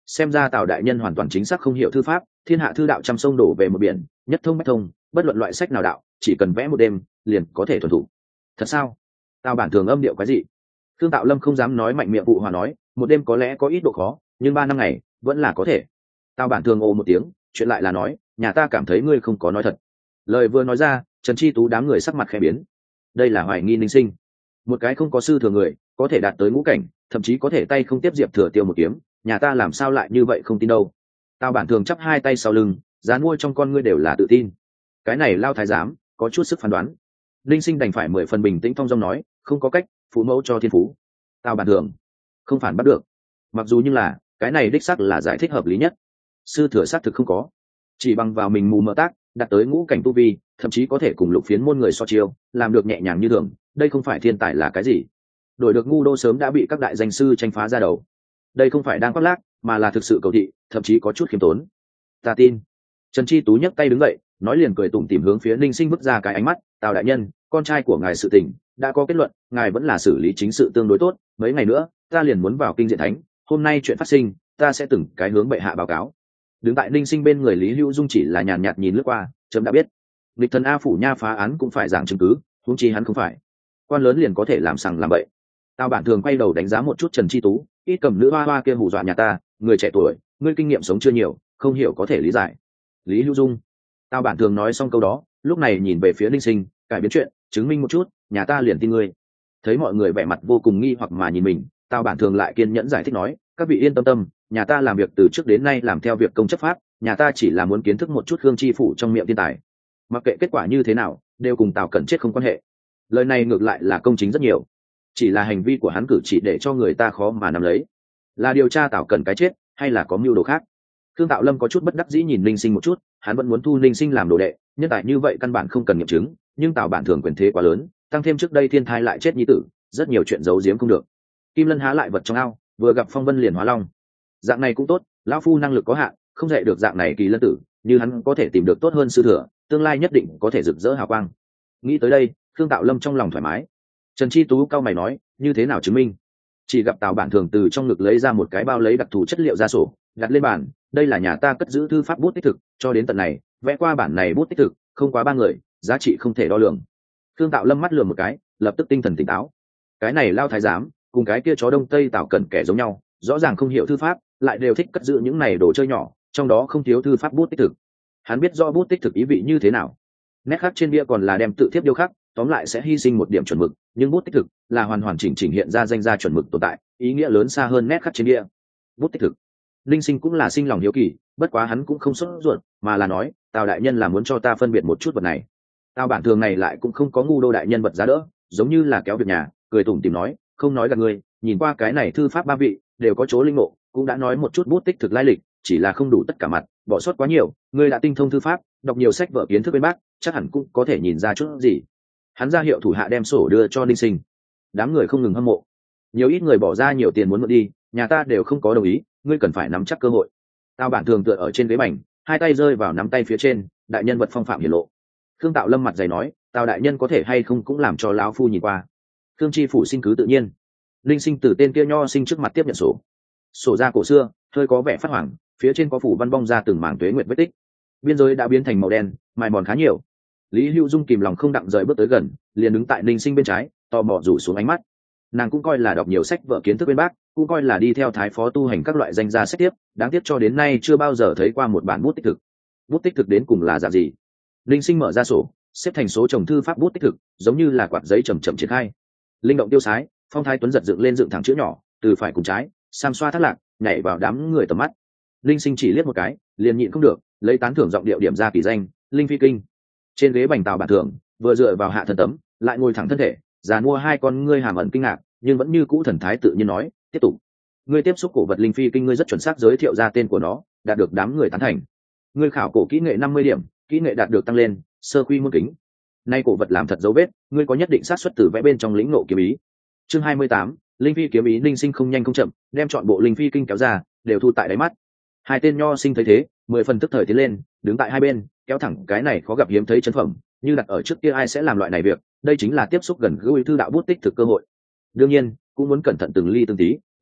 xem ra Tào đại nhân hoàn toàn chính xác không hiểu thư pháp, thiên hạ thư đạo trăm sông đổ về một biển, nhất thông bách thông, bất luận loại sách nào đạo, chỉ cần vẽ một đêm liền có thể thuần thủ. Thật sao? Tào bản thường âm điệu cái gì? Thương Tạo Lâm không dám nói mạnh miệng vụ hòa nói, một đêm có lẽ có ít độ khó, nhưng ba năm ngày vẫn là có thể. Tào bản thường ồ một tiếng, chuyện lại là nói, nhà ta cảm thấy ngươi không có nói thật. Lời vừa nói ra, Trần Chi Tú đám người sắc mặt khẽ biến. Đây là hoài nghi Ninh Sinh, một cái không có sư thừa người, có thể đạt tới ngũ cảnh, thậm chí có thể tay không tiếp diệp thừa tiêu một kiếm, nhà ta làm sao lại như vậy không tin đâu. Tào bản thường chắp hai tay sau lưng, dán mua trong con ngươi đều là tự tin. Cái này lao thái giám có chút sức phán đoán. Ninh Sinh đành phải mười phần bình tĩnh thong dong nói, không có cách, phụ mẫu cho thiên phú. Tào bản thường không phản bắt được, mặc dù như là cái này đích xác là giải thích hợp lý nhất. Sư thừa xác thực không có, chỉ bằng vào mình mù mờ tác đạt tới ngũ cảnh tu vi, thậm chí có thể cùng lục phiến môn người so chiêu, làm được nhẹ nhàng như thường, đây không phải thiên tài là cái gì. Đổi được ngu đô sớm đã bị các đại danh sư tranh phá ra đầu. Đây không phải đang khoác lác, mà là thực sự cầu thị, thậm chí có chút khiêm tốn. Ta tin. Trần Chi Tú nhấc tay đứng dậy, nói liền cười tủm tỉm hướng phía Ninh Sinh bước ra cái ánh mắt, Tào đại nhân, con trai của ngài sự tình đã có kết luận, ngài vẫn là xử lý chính sự tương đối tốt, mấy ngày nữa ta liền muốn vào kinh diện thánh, hôm nay chuyện phát sinh ta sẽ từng cái hướng bệ hạ báo cáo. Đứng tại Ninh Sinh bên người Lý Hữu Dung chỉ là nhàn nhạt nhìn lướt qua, chấm đã biết. Lịch thần A phủ nha phá án cũng phải giảng chứng cứ, huống chi hắn không phải quan lớn liền có thể làm sằng làm bậy. Tào bản thường quay đầu đánh giá một chút Trần Chi Tú, ít cầm nữ hoa hoa kia hù dọa nhà ta, người trẻ tuổi, ngươi kinh nghiệm sống chưa nhiều, không hiểu có thể lý giải. Lý Hữu Dung. Tào bản thường nói xong câu đó, lúc này nhìn về phía Ninh Sinh, cải biến chuyện, chứng minh một chút, nhà ta liền tin ngươi. Thấy mọi người vẻ mặt vô cùng nghi hoặc mà nhìn mình, Tào bản thường lại kiên nhẫn giải thích nói, các vị yên tâm tâm, nhà ta làm việc từ trước đến nay làm theo việc công chấp pháp, nhà ta chỉ là muốn kiến thức một chút Khương Chi phủ trong miệng thiên tài, mặc kệ kết quả như thế nào đều cùng Tào Cẩn chết không quan hệ. Lời này ngược lại là công chính rất nhiều, chỉ là hành vi của hắn cử chỉ để cho người ta khó mà nắm lấy, là điều tra Tào Cẩn cái chết hay là có mưu đồ khác. Thương Tạo Lâm có chút bất đắc dĩ nhìn Linh Sinh một chút, hắn vẫn muốn thu Linh Sinh làm đồ đệ, nhân tài như vậy căn bản không cần nghiệm chứng, nhưng Tào bản thường quyền thế quá lớn, tăng thêm trước đây thiên thai lại chết nhi tử, rất nhiều chuyện giấu giếm không được. Kim Lân há lại vật trong ao, vừa gặp phong vân liền hóa long, dạng này cũng tốt, lão phu năng lực có hạn, không dạy được dạng này kỳ lân tử, như hắn có thể tìm được tốt hơn sư thừa, tương lai nhất định có thể rực rỡ hào quang. Nghĩ tới đây, Thương Tạo Lâm trong lòng thoải mái. Trần Chi Tú cao mày nói, như thế nào chứng minh? Chỉ gặp Tào bản thường từ trong ngực lấy ra một cái bao lấy đặc thù chất liệu ra sổ, đặt lên bàn, đây là nhà ta cất giữ thư pháp bút tích thực, cho đến tận này vẽ qua bản này bút tích thực không quá ba người, giá trị không thể đo lường. Thương Tạo Lâm mắt lườm một cái, lập tức tinh thần tỉnh táo. Cái này lao thái giám cùng cái kia chó đông tây Tào Cẩn kẻ giống nhau, rõ ràng không hiểu thư pháp, lại đều thích cất giữ những này đồ chơi nhỏ, trong đó không thiếu thư pháp bút tích thực. Hắn biết rõ bút tích thực ý vị như thế nào. Nét khắc trên bia còn là đem tự thiếp điêu khắc, tóm lại sẽ hy sinh một điểm chuẩn mực, nhưng bút tích thực là hoàn hoàn chỉnh chỉnh hiện ra danh gia chuẩn mực tồn tại, ý nghĩa lớn xa hơn nét khắc trên bia. Bút tích thực. Linh Sinh cũng là sinh lòng hiếu kỳ, bất quá hắn cũng không sốt ruột, mà là nói, Tào đại nhân là muốn cho ta phân biệt một chút vật này. Tào bản thường này lại cũng không có ngu đô đại nhân vật giá đỡ, giống như là kéo việc nhà, cười tủm tỉm nói, không nói gạt ngươi, nhìn qua cái này thư pháp ba vị đều có chỗ linh ngộ, cũng đã nói một chút bút tích thực lai lịch, chỉ là không đủ tất cả mặt, bỏ sót quá nhiều, ngươi đã tinh thông thư pháp, đọc nhiều sách vở kiến thức bên bác, chắc hẳn cũng có thể nhìn ra chút gì. Hắn ra hiệu thủ hạ đem sổ đưa cho Linh Sinh. Đám người không ngừng hâm mộ, nhiều ít người bỏ ra nhiều tiền muốn mượn đi, nhà ta đều không có đồng ý, ngươi cần phải nắm chắc cơ hội. Tào bản thường tựa ở trên ghế bành, hai tay rơi vào nắm tay phía trên, đại nhân vật phong phạm hiển lộ. Khương Tạo Lâm mặt dày nói, Tào đại nhân có thể hay không cũng làm cho lão phu nhìn qua. Khương Chi phủ xin cứ tự nhiên. Linh Sinh từ tên kia nho sinh trước mặt tiếp nhận sổ. Sổ ra cổ xưa, hơi có vẻ phát hoàng, phía trên có phủ văn bong ra từng mảng tuế nguyệt vết tích. Biên giới đã biến thành màu đen, mài mòn khá nhiều. Lý Hữu Dung kìm lòng không đặng rời bước tới gần, liền đứng tại Linh Sinh bên trái, tò mò rủ xuống ánh mắt. Nàng cũng coi là đọc nhiều sách vở kiến thức bên bác, cũng coi là đi theo thái phó tu hành các loại danh gia sách tiếp, đáng tiếc cho đến nay chưa bao giờ thấy qua một bản bút tích thực. Bút tích thực đến cùng là dạng gì? Linh Sinh mở ra sổ, xếp thành số chồng thư pháp bút tích thực, giống như là quạt giấy chậm chậm triển khai. Linh động tiêu sái, phong thái tuấn giật dựng lên dựng thẳng chữ nhỏ, từ phải cùng trái, sam xoa thắt lạc, nhảy vào đám người tầm mắt. Linh Sinh chỉ liếc một cái, liền nhịn không được, lấy tán thưởng giọng điệu điểm ra kỳ danh, Linh Phi Kinh. Trên ghế bành Tào bản thưởng, vừa dựa vào hạ thân tấm, lại ngồi thẳng thân thể, già mua hai con ngươi hàm ẩn kinh ngạc, nhưng vẫn như cũ thần thái tự nhiên nói, tiếp tục. Ngươi tiếp xúc cổ vật Linh Phi Kinh, ngươi rất chuẩn xác giới thiệu ra tên của nó, đạt được đám người tán thành. Ngươi khảo cổ kỹ nghệ năm mươi điểm, kỹ nghệ đạt được tăng lên, sơ quy môn kính. Nay cổ vật làm thật dấu vết, ngươi có nhất định xác suất từ vẽ bên trong lĩnh ngộ kiếm ý. Chương hai mươi tám, Linh Phi kiếm ý. Linh Sinh không nhanh không chậm, đem chọn bộ Linh Phi Kinh kéo ra, đều thu tại đáy mắt. Hai tên nho sinh thấy thế, mười phần tức thời tiến lên, đứng tại hai bên, kéo thẳng cái này khó gặp hiếm thấy chân phẩm, như đặt ở trước kia ai sẽ làm loại này việc, đây chính là tiếp xúc gần gũi thư đạo bút tích thực cơ hội. Đương nhiên, cũng muốn cẩn thận từng ly từng tí,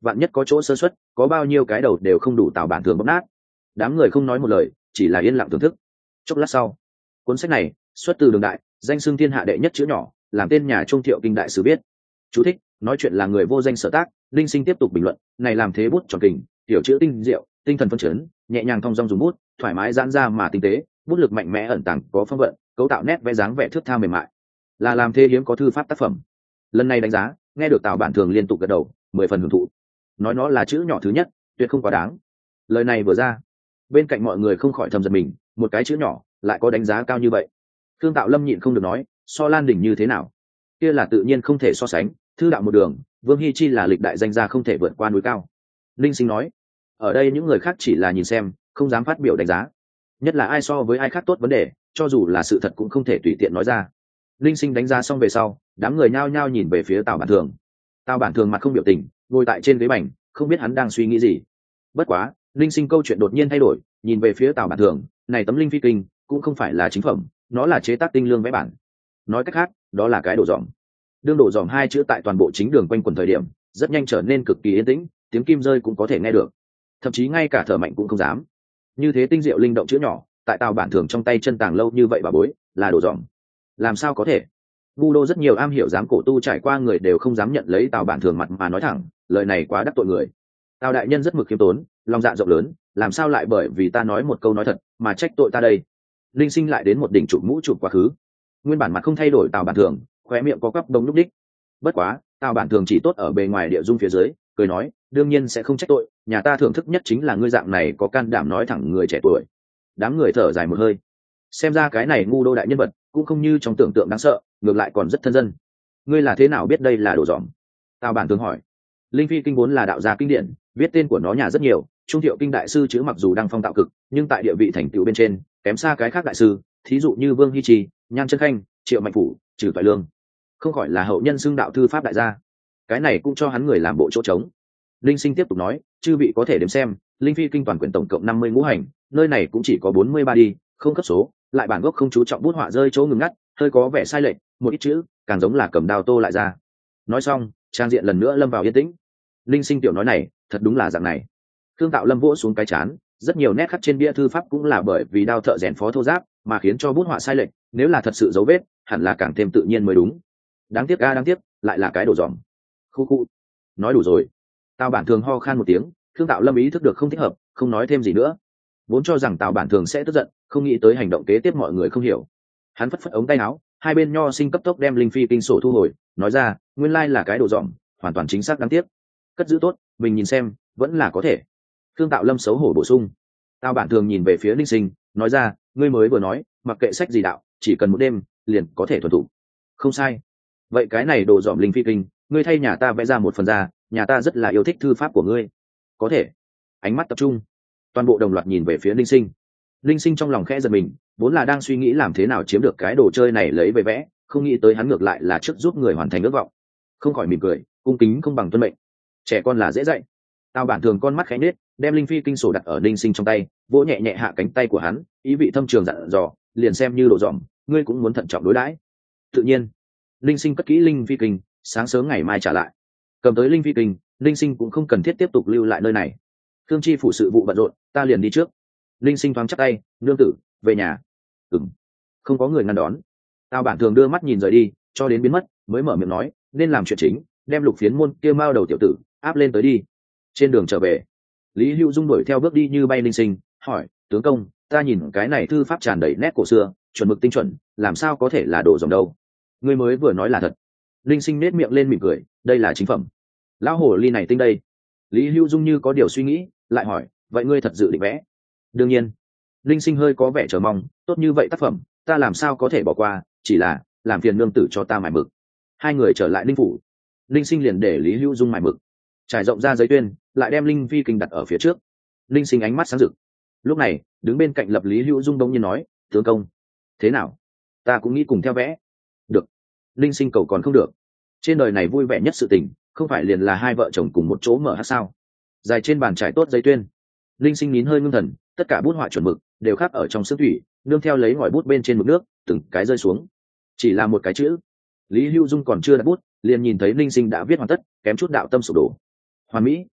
vạn nhất có chỗ sơ xuất, có bao nhiêu cái đầu đều không đủ Tào Bản Thường bóp nát. Đám người không nói một lời, chỉ là yên lặng thưởng thức. Chốc lát sau, cuốn sách này xuất từ Đường Đại, danh xưng thiên hạ đệ nhất chữ nhỏ, làm tên nhà Trung Thiệu kinh đại sứ biết. Chú thích: nói chuyện là người vô danh sở tác. Linh Sinh tiếp tục bình luận, này làm thế bút tròn kình, tiểu chữ tinh diệu, tinh thần phân chấn, nhẹ nhàng thong dong dùng bút, thoải mái giãn ra mà tinh tế, bút lực mạnh mẽ ẩn tàng có phong vận, cấu tạo nét vẽ dáng vẻ thước tha mềm mại, là làm thế hiếm có thư pháp tác phẩm. Lần này đánh giá, nghe được Tào Bản Thường liên tục gật đầu, mười phần hưởng thụ. Nói nó là chữ nhỏ thứ nhất, tuyệt không quá đáng. Lời này vừa ra, bên cạnh mọi người không khỏi thầm giật mình, một cái chữ nhỏ lại có đánh giá cao như vậy. Thương Tạo Lâm nhịn không được nói, so Lan Đình như thế nào? Kia là tự nhiên không thể so sánh, thư đạo một đường, Vương Hi Chi là lịch đại danh gia không thể vượt qua núi cao. Linh Sinh nói, ở đây những người khác chỉ là nhìn xem, không dám phát biểu đánh giá. Nhất là ai so với ai khác tốt vấn đề, cho dù là sự thật cũng không thể tùy tiện nói ra. Linh Sinh đánh giá xong về sau, đám người nhao nhao nhìn về phía Tào Bản Thường. Tào Bản Thường mặt không biểu tình, ngồi tại trên ghế bành, không biết hắn đang suy nghĩ gì. Bất quá, Linh Sinh câu chuyện đột nhiên thay đổi, nhìn về phía Tào Bản Thường, này tấm linh phi kinh cũng không phải là chính phẩm, nó là chế tác tinh lương vẽ bản. Nói cách khác, đó là cái đồ dòm. Đương đồ dòm hai chữ tại toàn bộ chính đường quanh quần thời điểm, rất nhanh trở nên cực kỳ yên tĩnh, tiếng kim rơi cũng có thể nghe được, thậm chí ngay cả thở mạnh cũng không dám. Như thế tinh diệu linh động chữ nhỏ, tại Tào Bản Thường trong tay chân tàng lâu như vậy bà bối, là đồ dòm. Làm sao có thể? Ngu đô rất nhiều am hiểu dám cổ tu trải qua người đều không dám nhận lấy Tào Bản Thường mặt mà nói thẳng, lời này quá đắc tội người. Tào đại nhân rất mực khiêm tốn, lòng dạ rộng lớn, làm sao lại bởi vì ta nói một câu nói thật mà trách tội ta đây? Linh Sinh lại đến một đỉnh chụp mũ chụp quá khứ. Nguyên bản mặt không thay đổi Tào Bản Thường, khóe miệng có quắp đông lúc đích. Bất quá, Tào Bản Thường chỉ tốt ở bề ngoài địa dung phía dưới, cười nói, đương nhiên sẽ không trách tội, nhà ta thưởng thức nhất chính là ngươi dạng này có can đảm nói thẳng người trẻ tuổi. Đám người thở dài một hơi. Xem ra cái này ngu đô đại nhân vật cũng không như trong tưởng tượng đáng sợ, ngược lại còn rất thân dân. Ngươi là thế nào biết đây là đồ dòm? Tào Bản Thường hỏi. Linh phi kinh vốn là đạo gia kinh điển, viết tên của nó nhà rất nhiều, Trung Thiệu kinh đại sư chữ mặc dù đang phong tạo cực, nhưng tại địa vị thành tựu bên trên kém xa cái khác đại sư, thí dụ như Vương Hi Trì, Nhan Chân Khanh, Triệu Mạnh Phủ, Trừ Toại Lương, không khỏi là hậu nhân xưng đạo thư pháp đại gia. Cái này cũng cho hắn người làm bộ chỗ trống. Linh Sinh tiếp tục nói, chư vị có thể đếm xem, linh phi kinh toàn quyển tổng cộng năm mươi ngũ hành, nơi này cũng chỉ có bốn mươi ba đi, không cấp số, lại bản gốc không chú trọng bút họa rơi chỗ ngừng ngắt, hơi có vẻ sai lệch, một ít chữ càng giống là cầm đao tô lại ra. Nói xong, trang diện lần nữa lâm vào yên tĩnh. Linh Sinh tiểu nói này, thật đúng là dạng này. Thương Tạo Lâm vỗ xuống cái chán, rất nhiều nét khắc trên bia thư pháp cũng là bởi vì đao thợ rèn phó thô giáp mà khiến cho bút họa sai lệch, nếu là thật sự dấu vết, hẳn là càng thêm tự nhiên mới đúng. Đáng tiếc ga đáng tiếc, lại là cái đồ dòm. Khu khu. Nói đủ rồi. Tào Bản Thường ho khan một tiếng, Thương Tạo Lâm ý thức được không thích hợp, không nói thêm gì nữa. Vốn cho rằng Tào Bản Thường sẽ tức giận, không nghĩ tới hành động kế tiếp mọi người không hiểu. Hắn phất phất ống tay áo, hai bên nho sinh cấp tốc đem linh phi kinh sổ thu hồi, nói ra, nguyên lai là cái đồ dòm, hoàn toàn chính xác đáng tiếc. Cất giữ tốt, mình nhìn xem, vẫn là có thể. Thương Tạo Lâm xấu hổ bổ sung. Tào Bản Thường nhìn về phía Linh Sinh, nói ra, ngươi mới vừa nói, mặc kệ sách gì đạo, chỉ cần một đêm, liền có thể thuần thục. Không sai. Vậy cái này đồ dòm linh phi kinh, ngươi thay nhà ta vẽ ra một phần ra, nhà ta rất là yêu thích thư pháp của ngươi. Có thể. Ánh mắt tập trung, toàn bộ đồng loạt nhìn về phía Linh Sinh. Linh Sinh trong lòng khẽ giật mình, vốn là đang suy nghĩ làm thế nào chiếm được cái đồ chơi này lấy về vẽ, không nghĩ tới hắn ngược lại là trước giúp người hoàn thành ước vọng. Không khỏi mỉm cười, cung kính không bằng tuân mệnh. Trẻ con là dễ dạy. Tào Bản Thường con mắt khẽ nết, đem linh phi kinh sổ đặt ở Linh Sinh trong tay, vỗ nhẹ nhẹ hạ cánh tay của hắn, ý vị thâm trường dặn dò, liền xem như đồ dòm, ngươi cũng muốn thận trọng đối đãi. Tự nhiên, Linh Sinh cất kỹ linh phi kinh, sáng sớm ngày mai trả lại. Cầm tới linh phi kinh, Linh Sinh cũng không cần thiết tiếp tục lưu lại nơi này. Thương chi phủ sự vụ bận rộn, ta liền đi trước. Linh Sinh thoáng chắp tay, nương tử, về nhà. Ừm. Không có người ngăn đón. Tào Bản Thường đưa mắt nhìn rời đi, cho đến biến mất, mới mở miệng nói, nên làm chuyện chính, đem Lục Phiến môn kia mao đầu tiểu tử áp lên tới đi. Trên đường trở về, Lý Hữu Dung đuổi theo bước đi như bay. Linh Sinh hỏi, tướng công, ta nhìn cái này thư pháp tràn đầy nét cổ xưa, chuẩn mực tinh chuẩn, làm sao có thể là đồ dòng đâu? Ngươi mới vừa nói là thật. Linh Sinh nét miệng lên mỉm cười, đây là chính phẩm. Lão hồ ly này tinh đây. Lý Hữu Dung như có điều suy nghĩ, lại hỏi, vậy ngươi thật dự định vẽ? Đương nhiên. Linh Sinh hơi có vẻ chờ mong, tốt như vậy tác phẩm, ta làm sao có thể bỏ qua, chỉ là làm phiền nương tử cho ta mài mực. Hai người trở lại Linh phủ. Linh Sinh liền để Lý Hữu Dung mài mực, trải rộng ra giấy tuyên, lại đem linh phi kinh đặt ở phía trước. Linh Sinh ánh mắt sáng rực. Lúc này, đứng bên cạnh Lập Lý Hữu Dung đông nhiên nói, tướng công, thế nào? Ta cũng nghĩ cùng theo vẽ. Được. Linh Sinh cầu còn không được. Trên đời này vui vẻ nhất sự tình, không phải liền là hai vợ chồng cùng một chỗ mở hát sao? Dài trên bàn trải tốt giấy tuyên. Linh Sinh nín hơi ngưng thần, tất cả bút họa chuẩn mực đều khắc ở trong xương thủy, nương theo lấy ngòi bút bên trên mực nước, từng cái rơi xuống. Chỉ là một cái chữ. Lý Hữu Dung còn chưa đặt bút, liền nhìn thấy Linh Sinh đã viết hoàn tất, kém chút đạo tâm sụp đổ. Hoàn mỹ,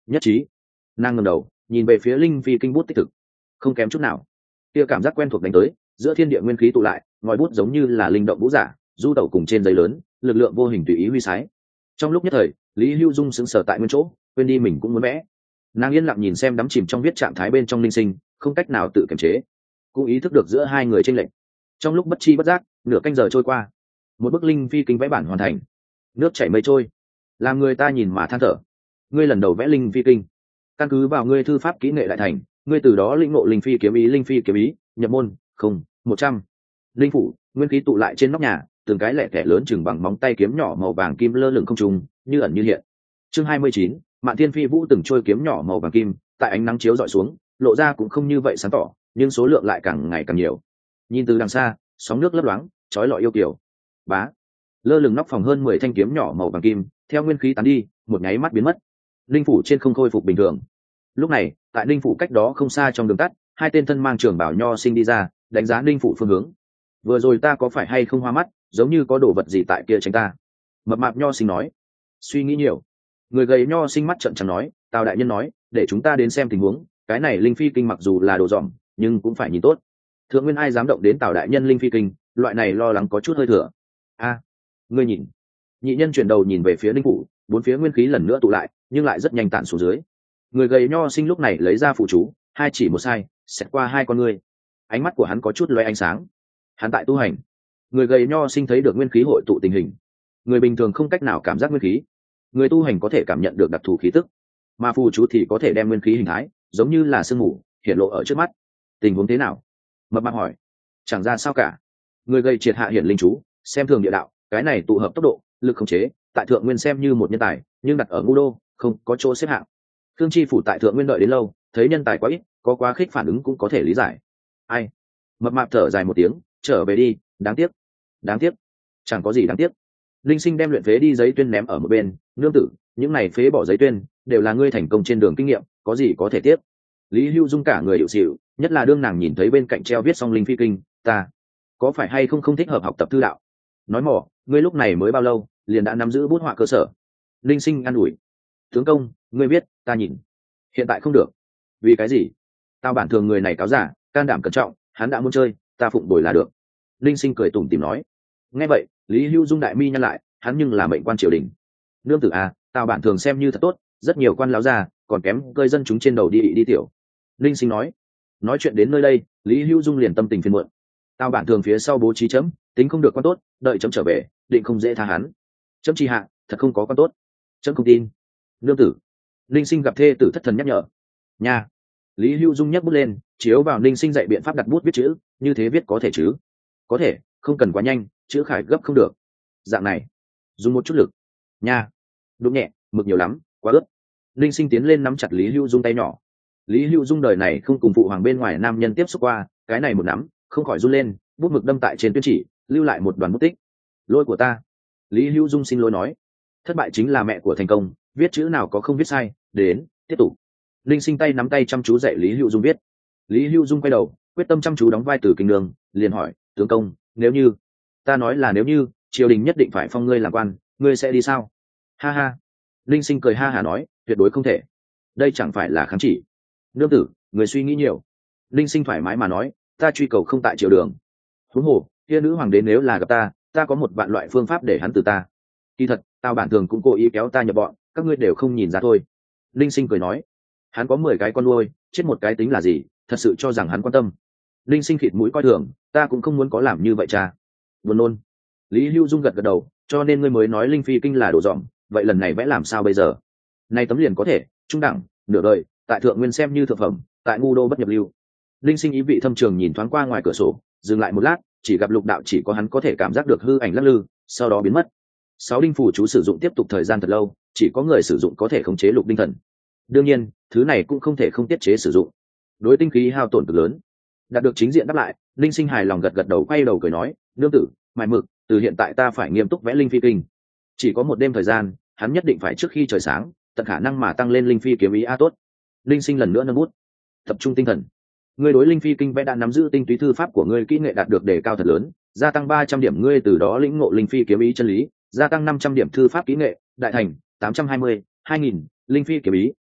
nhất trí. Nàng ngẩng đầu nhìn về phía linh phi kinh bút tích thực, không kém chút nào. Kia cảm giác quen thuộc đánh tới, giữa thiên địa nguyên khí tụ lại, ngòi bút giống như là linh động vũ giả du tẩu cùng trên giấy lớn, lực lượng vô hình tùy ý huy sái. Trong lúc nhất thời, Lý Hưu Dung sững sờ tại nguyên chỗ, quên đi mình cũng muốn vẽ. Nàng yên lặng nhìn xem đắm chìm trong viết trạng thái bên trong linh sinh, không cách nào tự kiềm chế, cũng ý thức được giữa hai người tranh lệch. Trong lúc bất chi bất giác, nửa canh giờ trôi qua, một bức linh phi kinh vẽ bản hoàn thành. Nước chảy mây trôi, làm người ta nhìn mà than thở. Ngươi lần đầu vẽ linh phi kinh, căn cứ vào ngươi thư pháp kỹ nghệ đại thành, ngươi từ đó lĩnh ngộ linh phi kiếm ý, linh phi kiếm ý nhập môn không một trăm linh phủ nguyên khí tụ lại trên nóc nhà, từng cái lẻ thẻ lớn chừng bằng móng tay kiếm nhỏ màu vàng kim lơ lửng không trung, như ẩn như hiện. Chương hai mươi chín, Mạn Thiên Phi Vũ từng trôi kiếm nhỏ màu vàng kim, tại ánh nắng chiếu dọi xuống, lộ ra cũng không như vậy sáng tỏ, nhưng số lượng lại càng ngày càng nhiều. Nhìn từ đằng xa, sóng nước lấp loáng, chói lọi yêu kiều. Bá, lơ lửng nóc phòng hơn mười thanh kiếm nhỏ màu vàng kim, theo nguyên khí tán đi, một nháy mắt biến mất. Linh phủ trên không khôi phục bình thường. Lúc này, tại Linh phủ cách đó không xa trong đường tắt, hai tên thân mang trường bảo nho sinh đi ra, đánh giá Linh phủ phương hướng. Vừa rồi ta có phải hay không hoa mắt, giống như có đồ vật gì tại kia tránh ta. Mập mạp nho sinh nói. Suy nghĩ nhiều. Người gầy nho sinh mắt trợn trắng nói, Tào đại nhân nói, để chúng ta đến xem tình huống, cái này linh phi kinh mặc dù là đồ dỏm, nhưng cũng phải nhìn tốt. Thượng nguyên ai dám động đến Tào đại nhân linh phi kinh, loại này lo lắng có chút hơi thừa. A, ngươi nhìn. Nhị nhân chuyển đầu nhìn về phía Linh phủ, bốn phía nguyên khí lần nữa tụ lại, nhưng lại rất nhanh tản xuống dưới. Người gầy nho sinh lúc này lấy ra phụ chú, hai chỉ một sai, xẹt qua hai con ngươi. Ánh mắt của hắn có chút lóe ánh sáng. Hắn tại tu hành. Người gầy nho sinh thấy được nguyên khí hội tụ tình hình. Người bình thường không cách nào cảm giác nguyên khí, người tu hành có thể cảm nhận được đặc thù khí tức, mà phù chú thì có thể đem nguyên khí hình thái giống như là sương mù hiện lộ ở trước mắt. Tình huống thế nào? Mập mạp hỏi. Chẳng ra sao cả. Người gầy triệt hạ hiển linh chú, xem thường địa đạo, cái này tụ hợp tốc độ, lực khống chế, tại thượng nguyên xem như một nhân tài, nhưng đặt ở ngũ đô không có chỗ xếp hạng. Thương chi phủ tại thượng nguyên đợi đến lâu, thấy nhân tài quá ít, có quá khích phản ứng cũng có thể lý giải. Ai? Mập mạp thở dài một tiếng, trở về đi, đáng tiếc. Đáng tiếc? Chẳng có gì đáng tiếc. Linh sinh đem luyện phế đi giấy tuyên ném ở một bên, nương tử, những này phế bỏ giấy tuyên đều là ngươi thành công trên đường kinh nghiệm, có gì có thể tiếp. Lý Hưu Dung cả người hiệu xịu, nhất là đương nàng nhìn thấy bên cạnh treo viết xong linh phi kinh, ta có phải hay không không thích hợp học tập thư đạo. Nói mỏ, ngươi lúc này mới bao lâu liền đã nắm giữ bút họa cơ sở. Linh sinh an ủi. Tướng công, ngươi biết, ta nhìn hiện tại không được. Vì cái gì? Tao bản thường người này cáo giả, can đảm cẩn trọng, hắn đã muốn chơi, ta phụng bồi là được. Linh sinh cười tủm tỉm nói. Nghe vậy, Lý Hưu Dung đại mi nhăn lại, hắn nhưng là mệnh quan triều đình. Nương tử à, tao bản thường xem như thật tốt, rất nhiều quan lão già còn kém cơi dân chúng trên đầu đi đi tiểu. Linh sinh nói. Nói chuyện đến nơi đây, Lý Hưu Dung liền tâm tình phiền muộn. Tao bản thường phía sau bố trí chấm, tính không được quan tốt, đợi chấm trở về, định không dễ tha hắn. Chấm chi hạ, thật không có quan tốt. Chấm không tin. Nương tử. Linh sinh gặp thê tử thất thần nhắc nhở. Nha. Lý Hưu Dung nhấc bút lên, chiếu vào Linh sinh dạy biện pháp đặt bút viết chữ, như thế viết có thể chứ? Có thể, không cần quá nhanh, chữ khải gấp không được. Dạng này, dùng một chút lực. Nha. Đúng nhẹ, mực nhiều lắm, quá ướt. Linh sinh tiến lên nắm chặt Lý Hưu Dung tay nhỏ. Lý Hưu Dung đời này không cùng phụ hoàng bên ngoài nam nhân tiếp xúc qua, cái này một nắm, không khỏi run lên, bút mực đâm tại trên tuyên chỉ, lưu lại một đoàn bút tích. Lỗi của ta. Lý Hưu Dung xin lỗi nói. Thất bại chính là mẹ của thành công, viết chữ nào có không viết sai, đến, tiếp tục. Linh sinh tay nắm tay chăm chú dạy Lý Hưu Dung viết. Lý Hưu Dung quay đầu, quyết tâm chăm chú đóng vai từ kinh đường, liền hỏi, tướng công, nếu như, ta nói là nếu như, triều đình nhất định phải phong ngươi làm quan, ngươi sẽ đi sao? Ha ha. Linh sinh cười ha hà nói, tuyệt đối không thể. Đây chẳng phải là kháng chỉ. Nương tử, người suy nghĩ nhiều. Linh sinh thoải mái mà nói, ta truy cầu không tại triều đường. Huống hồ, kia nữ hoàng đế nếu là gặp ta, ta có một vạn loại phương pháp để hắn từ ta. Kỳ thật, tao bản thường cũng cố ý kéo ta nhập bọn, các ngươi đều không nhìn ra thôi. Linh sinh cười nói, hắn có mười cái con nuôi, chết một cái tính là gì, thật sự cho rằng hắn quan tâm. Linh sinh khịt mũi coi thường, ta cũng không muốn có làm như vậy cha. Buồn nôn. Lý Hưu Dung gật gật đầu, cho nên ngươi mới nói linh phi kinh là đồ dỏm, vậy lần này vẽ làm sao bây giờ? Nay tấm liền có thể, trung đẳng, nửa đời, tại thượng nguyên xem như thượng phẩm, tại ngu đô bất nhập lưu. Linh sinh ý vị thâm trường nhìn thoáng qua ngoài cửa sổ, dừng lại một lát, chỉ gặp lục đạo chỉ có hắn có thể cảm giác được hư ảnh lắc lư, sau đó biến mất. Sáu đinh phủ chú sử dụng tiếp tục thời gian thật lâu, chỉ có người sử dụng có thể khống chế lục đinh thần. Đương nhiên, thứ này cũng không thể không tiết chế sử dụng. Đối tinh khí hao tổn cực lớn. Đạt được chính diện đáp lại, Linh sinh hài lòng gật gật đầu, quay đầu cười nói, nương tử, mài mực, từ hiện tại ta phải nghiêm túc vẽ linh phi kinh. Chỉ có một đêm thời gian, hắn nhất định phải trước khi trời sáng, tận khả năng mà tăng lên linh phi kiếm ý a tốt. Linh sinh lần nữa nâng bút, tập trung tinh thần. Ngươi đối linh phi kinh vẽ đã nắm giữ tinh túy thư pháp của ngươi, kỹ nghệ đạt được đề cao thật lớn, gia tăng ba trăm điểm, ngươi từ đó lĩnh ngộ linh phi kiếm ý chân lý, gia tăng năm trăm điểm thư pháp kỹ nghệ, đại thành tám trăm hai mươi, hai nghìn, linh phi kiếm ý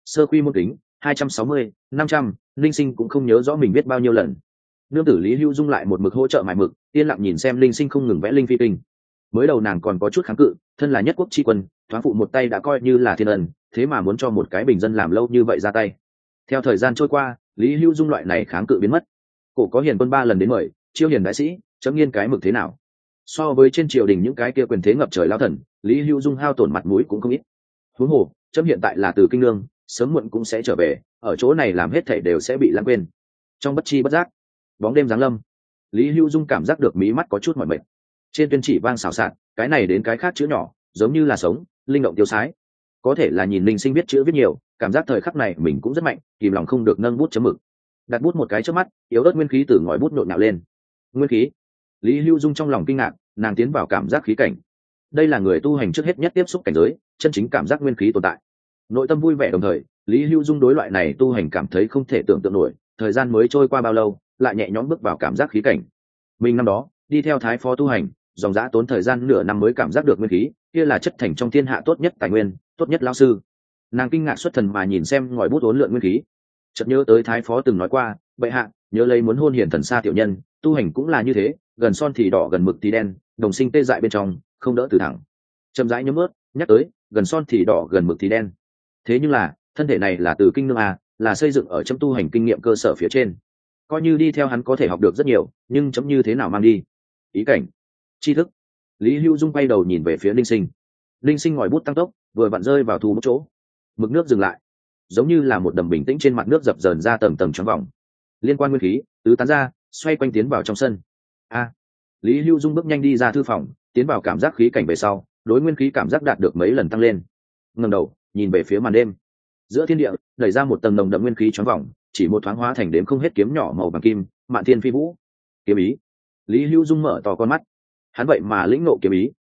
sơ quy môn kính hai trăm sáu mươi năm trăm linh sinh cũng không nhớ rõ mình biết bao nhiêu lần. Nương tử Lý Hưu Dung lại một mực hỗ trợ mài mực, yên lặng nhìn xem linh sinh không ngừng vẽ linh phi kinh. Mới đầu nàng còn có chút kháng cự, thân là nhất quốc tri quân, thoáng phụ một tay đã coi như là thiên ân, thế mà muốn cho một cái bình dân làm lâu như vậy ra tay. Theo thời gian trôi qua, Lý Hưu Dung loại này kháng cự biến mất. Cổ có hiền quân ba lần đến mời, chiêu hiền đại sĩ, chấm nghiên cái mực thế nào. So với trên triều đình những cái kia quyền thế ngập trời lao thần, Lý Hưu Dung hao tổn mặt mũi cũng không ít. Huống hồ, chấm hiện tại là từ kinh lương, sớm muộn cũng sẽ trở về, ở chỗ này làm hết thảy đều sẽ bị lãng quên. Trong bất chi bất giác, bóng đêm giáng lâm, Lý Hưu Dung cảm giác được mí mắt có chút mỏi mệt. Trên tuyên chỉ vang xào xạc, cái này đến cái khác chữ nhỏ, giống như là sống, linh động tiêu sái. Có thể là nhìn linh sinh biết chữ viết nhiều, cảm giác thời khắc này mình cũng rất mạnh, kìm lòng không được nâng bút chấm mực. Đặt bút một cái trước mắt, yếu ớt nguyên khí từ ngòi bút nhộn nhạo lên. Nguyên khí. Lý Hưu Dung trong lòng kinh ngạc, nàng tiến vào cảm giác khí cảnh. Đây là người tu hành trước hết nhất tiếp xúc cảnh giới, chân chính cảm giác nguyên khí tồn tại. Nội tâm vui vẻ đồng thời, Lý Hưu Dung đối loại này tu hành cảm thấy không thể tưởng tượng nổi, thời gian mới trôi qua bao lâu, lại nhẹ nhõm bước vào cảm giác khí cảnh. Mình năm đó, đi theo thái phó tu hành, dòng dã tốn thời gian nửa năm mới cảm giác được nguyên khí, kia là chất thành trong thiên hạ tốt nhất tài nguyên, tốt nhất lão sư. Nàng kinh ngạc xuất thần mà nhìn xem ngòi bút uốn lượn nguyên khí, chợt nhớ tới thái phó từng nói qua, bệ hạ, nhớ lấy muốn hôn hiển thần xa tiểu nhân, tu hành cũng là như thế, gần son thì đỏ gần mực thì đen, đồng sinh tê dại bên trong, không đỡ từ thẳng. Chậm rãi nhớ mớt, nhắc tới, gần son thì đỏ gần mực thì đen. Thế nhưng là, thân thể này là từ kinh nương à, là xây dựng ở trong tu hành kinh nghiệm cơ sở phía trên. Coi như đi theo hắn có thể học được rất nhiều, nhưng chấm như thế nào mang đi? Ý cảnh, tri thức. Lý Hưu Dung quay đầu nhìn về phía Linh Sinh. Linh Sinh ngòi bút tăng tốc, vừa vặn rơi vào thu một chỗ. Mực nước dừng lại, giống như là một đầm bình tĩnh trên mặt nước dập dờn ra tầng tầng trong vòng. Liên quan nguyên khí tứ tán ra, xoay quanh tiến vào trong sân. A. Lý Hưu Dung bước nhanh đi ra thư phòng, tiến vào cảm giác khí cảnh về sau, đối nguyên khí cảm giác đạt được mấy lần tăng lên. Ngẩng đầu, nhìn về phía màn đêm. Giữa thiên địa, đẩy ra một tầng nồng đậm nguyên khí choáng vòng, chỉ một thoáng hóa thành đếm không hết kiếm nhỏ màu vàng kim, mạn thiên phi vũ. Kiếm ý. Lý Hưu Dung mở to con mắt. Hắn vậy mà lĩnh ngộ kiếm ý.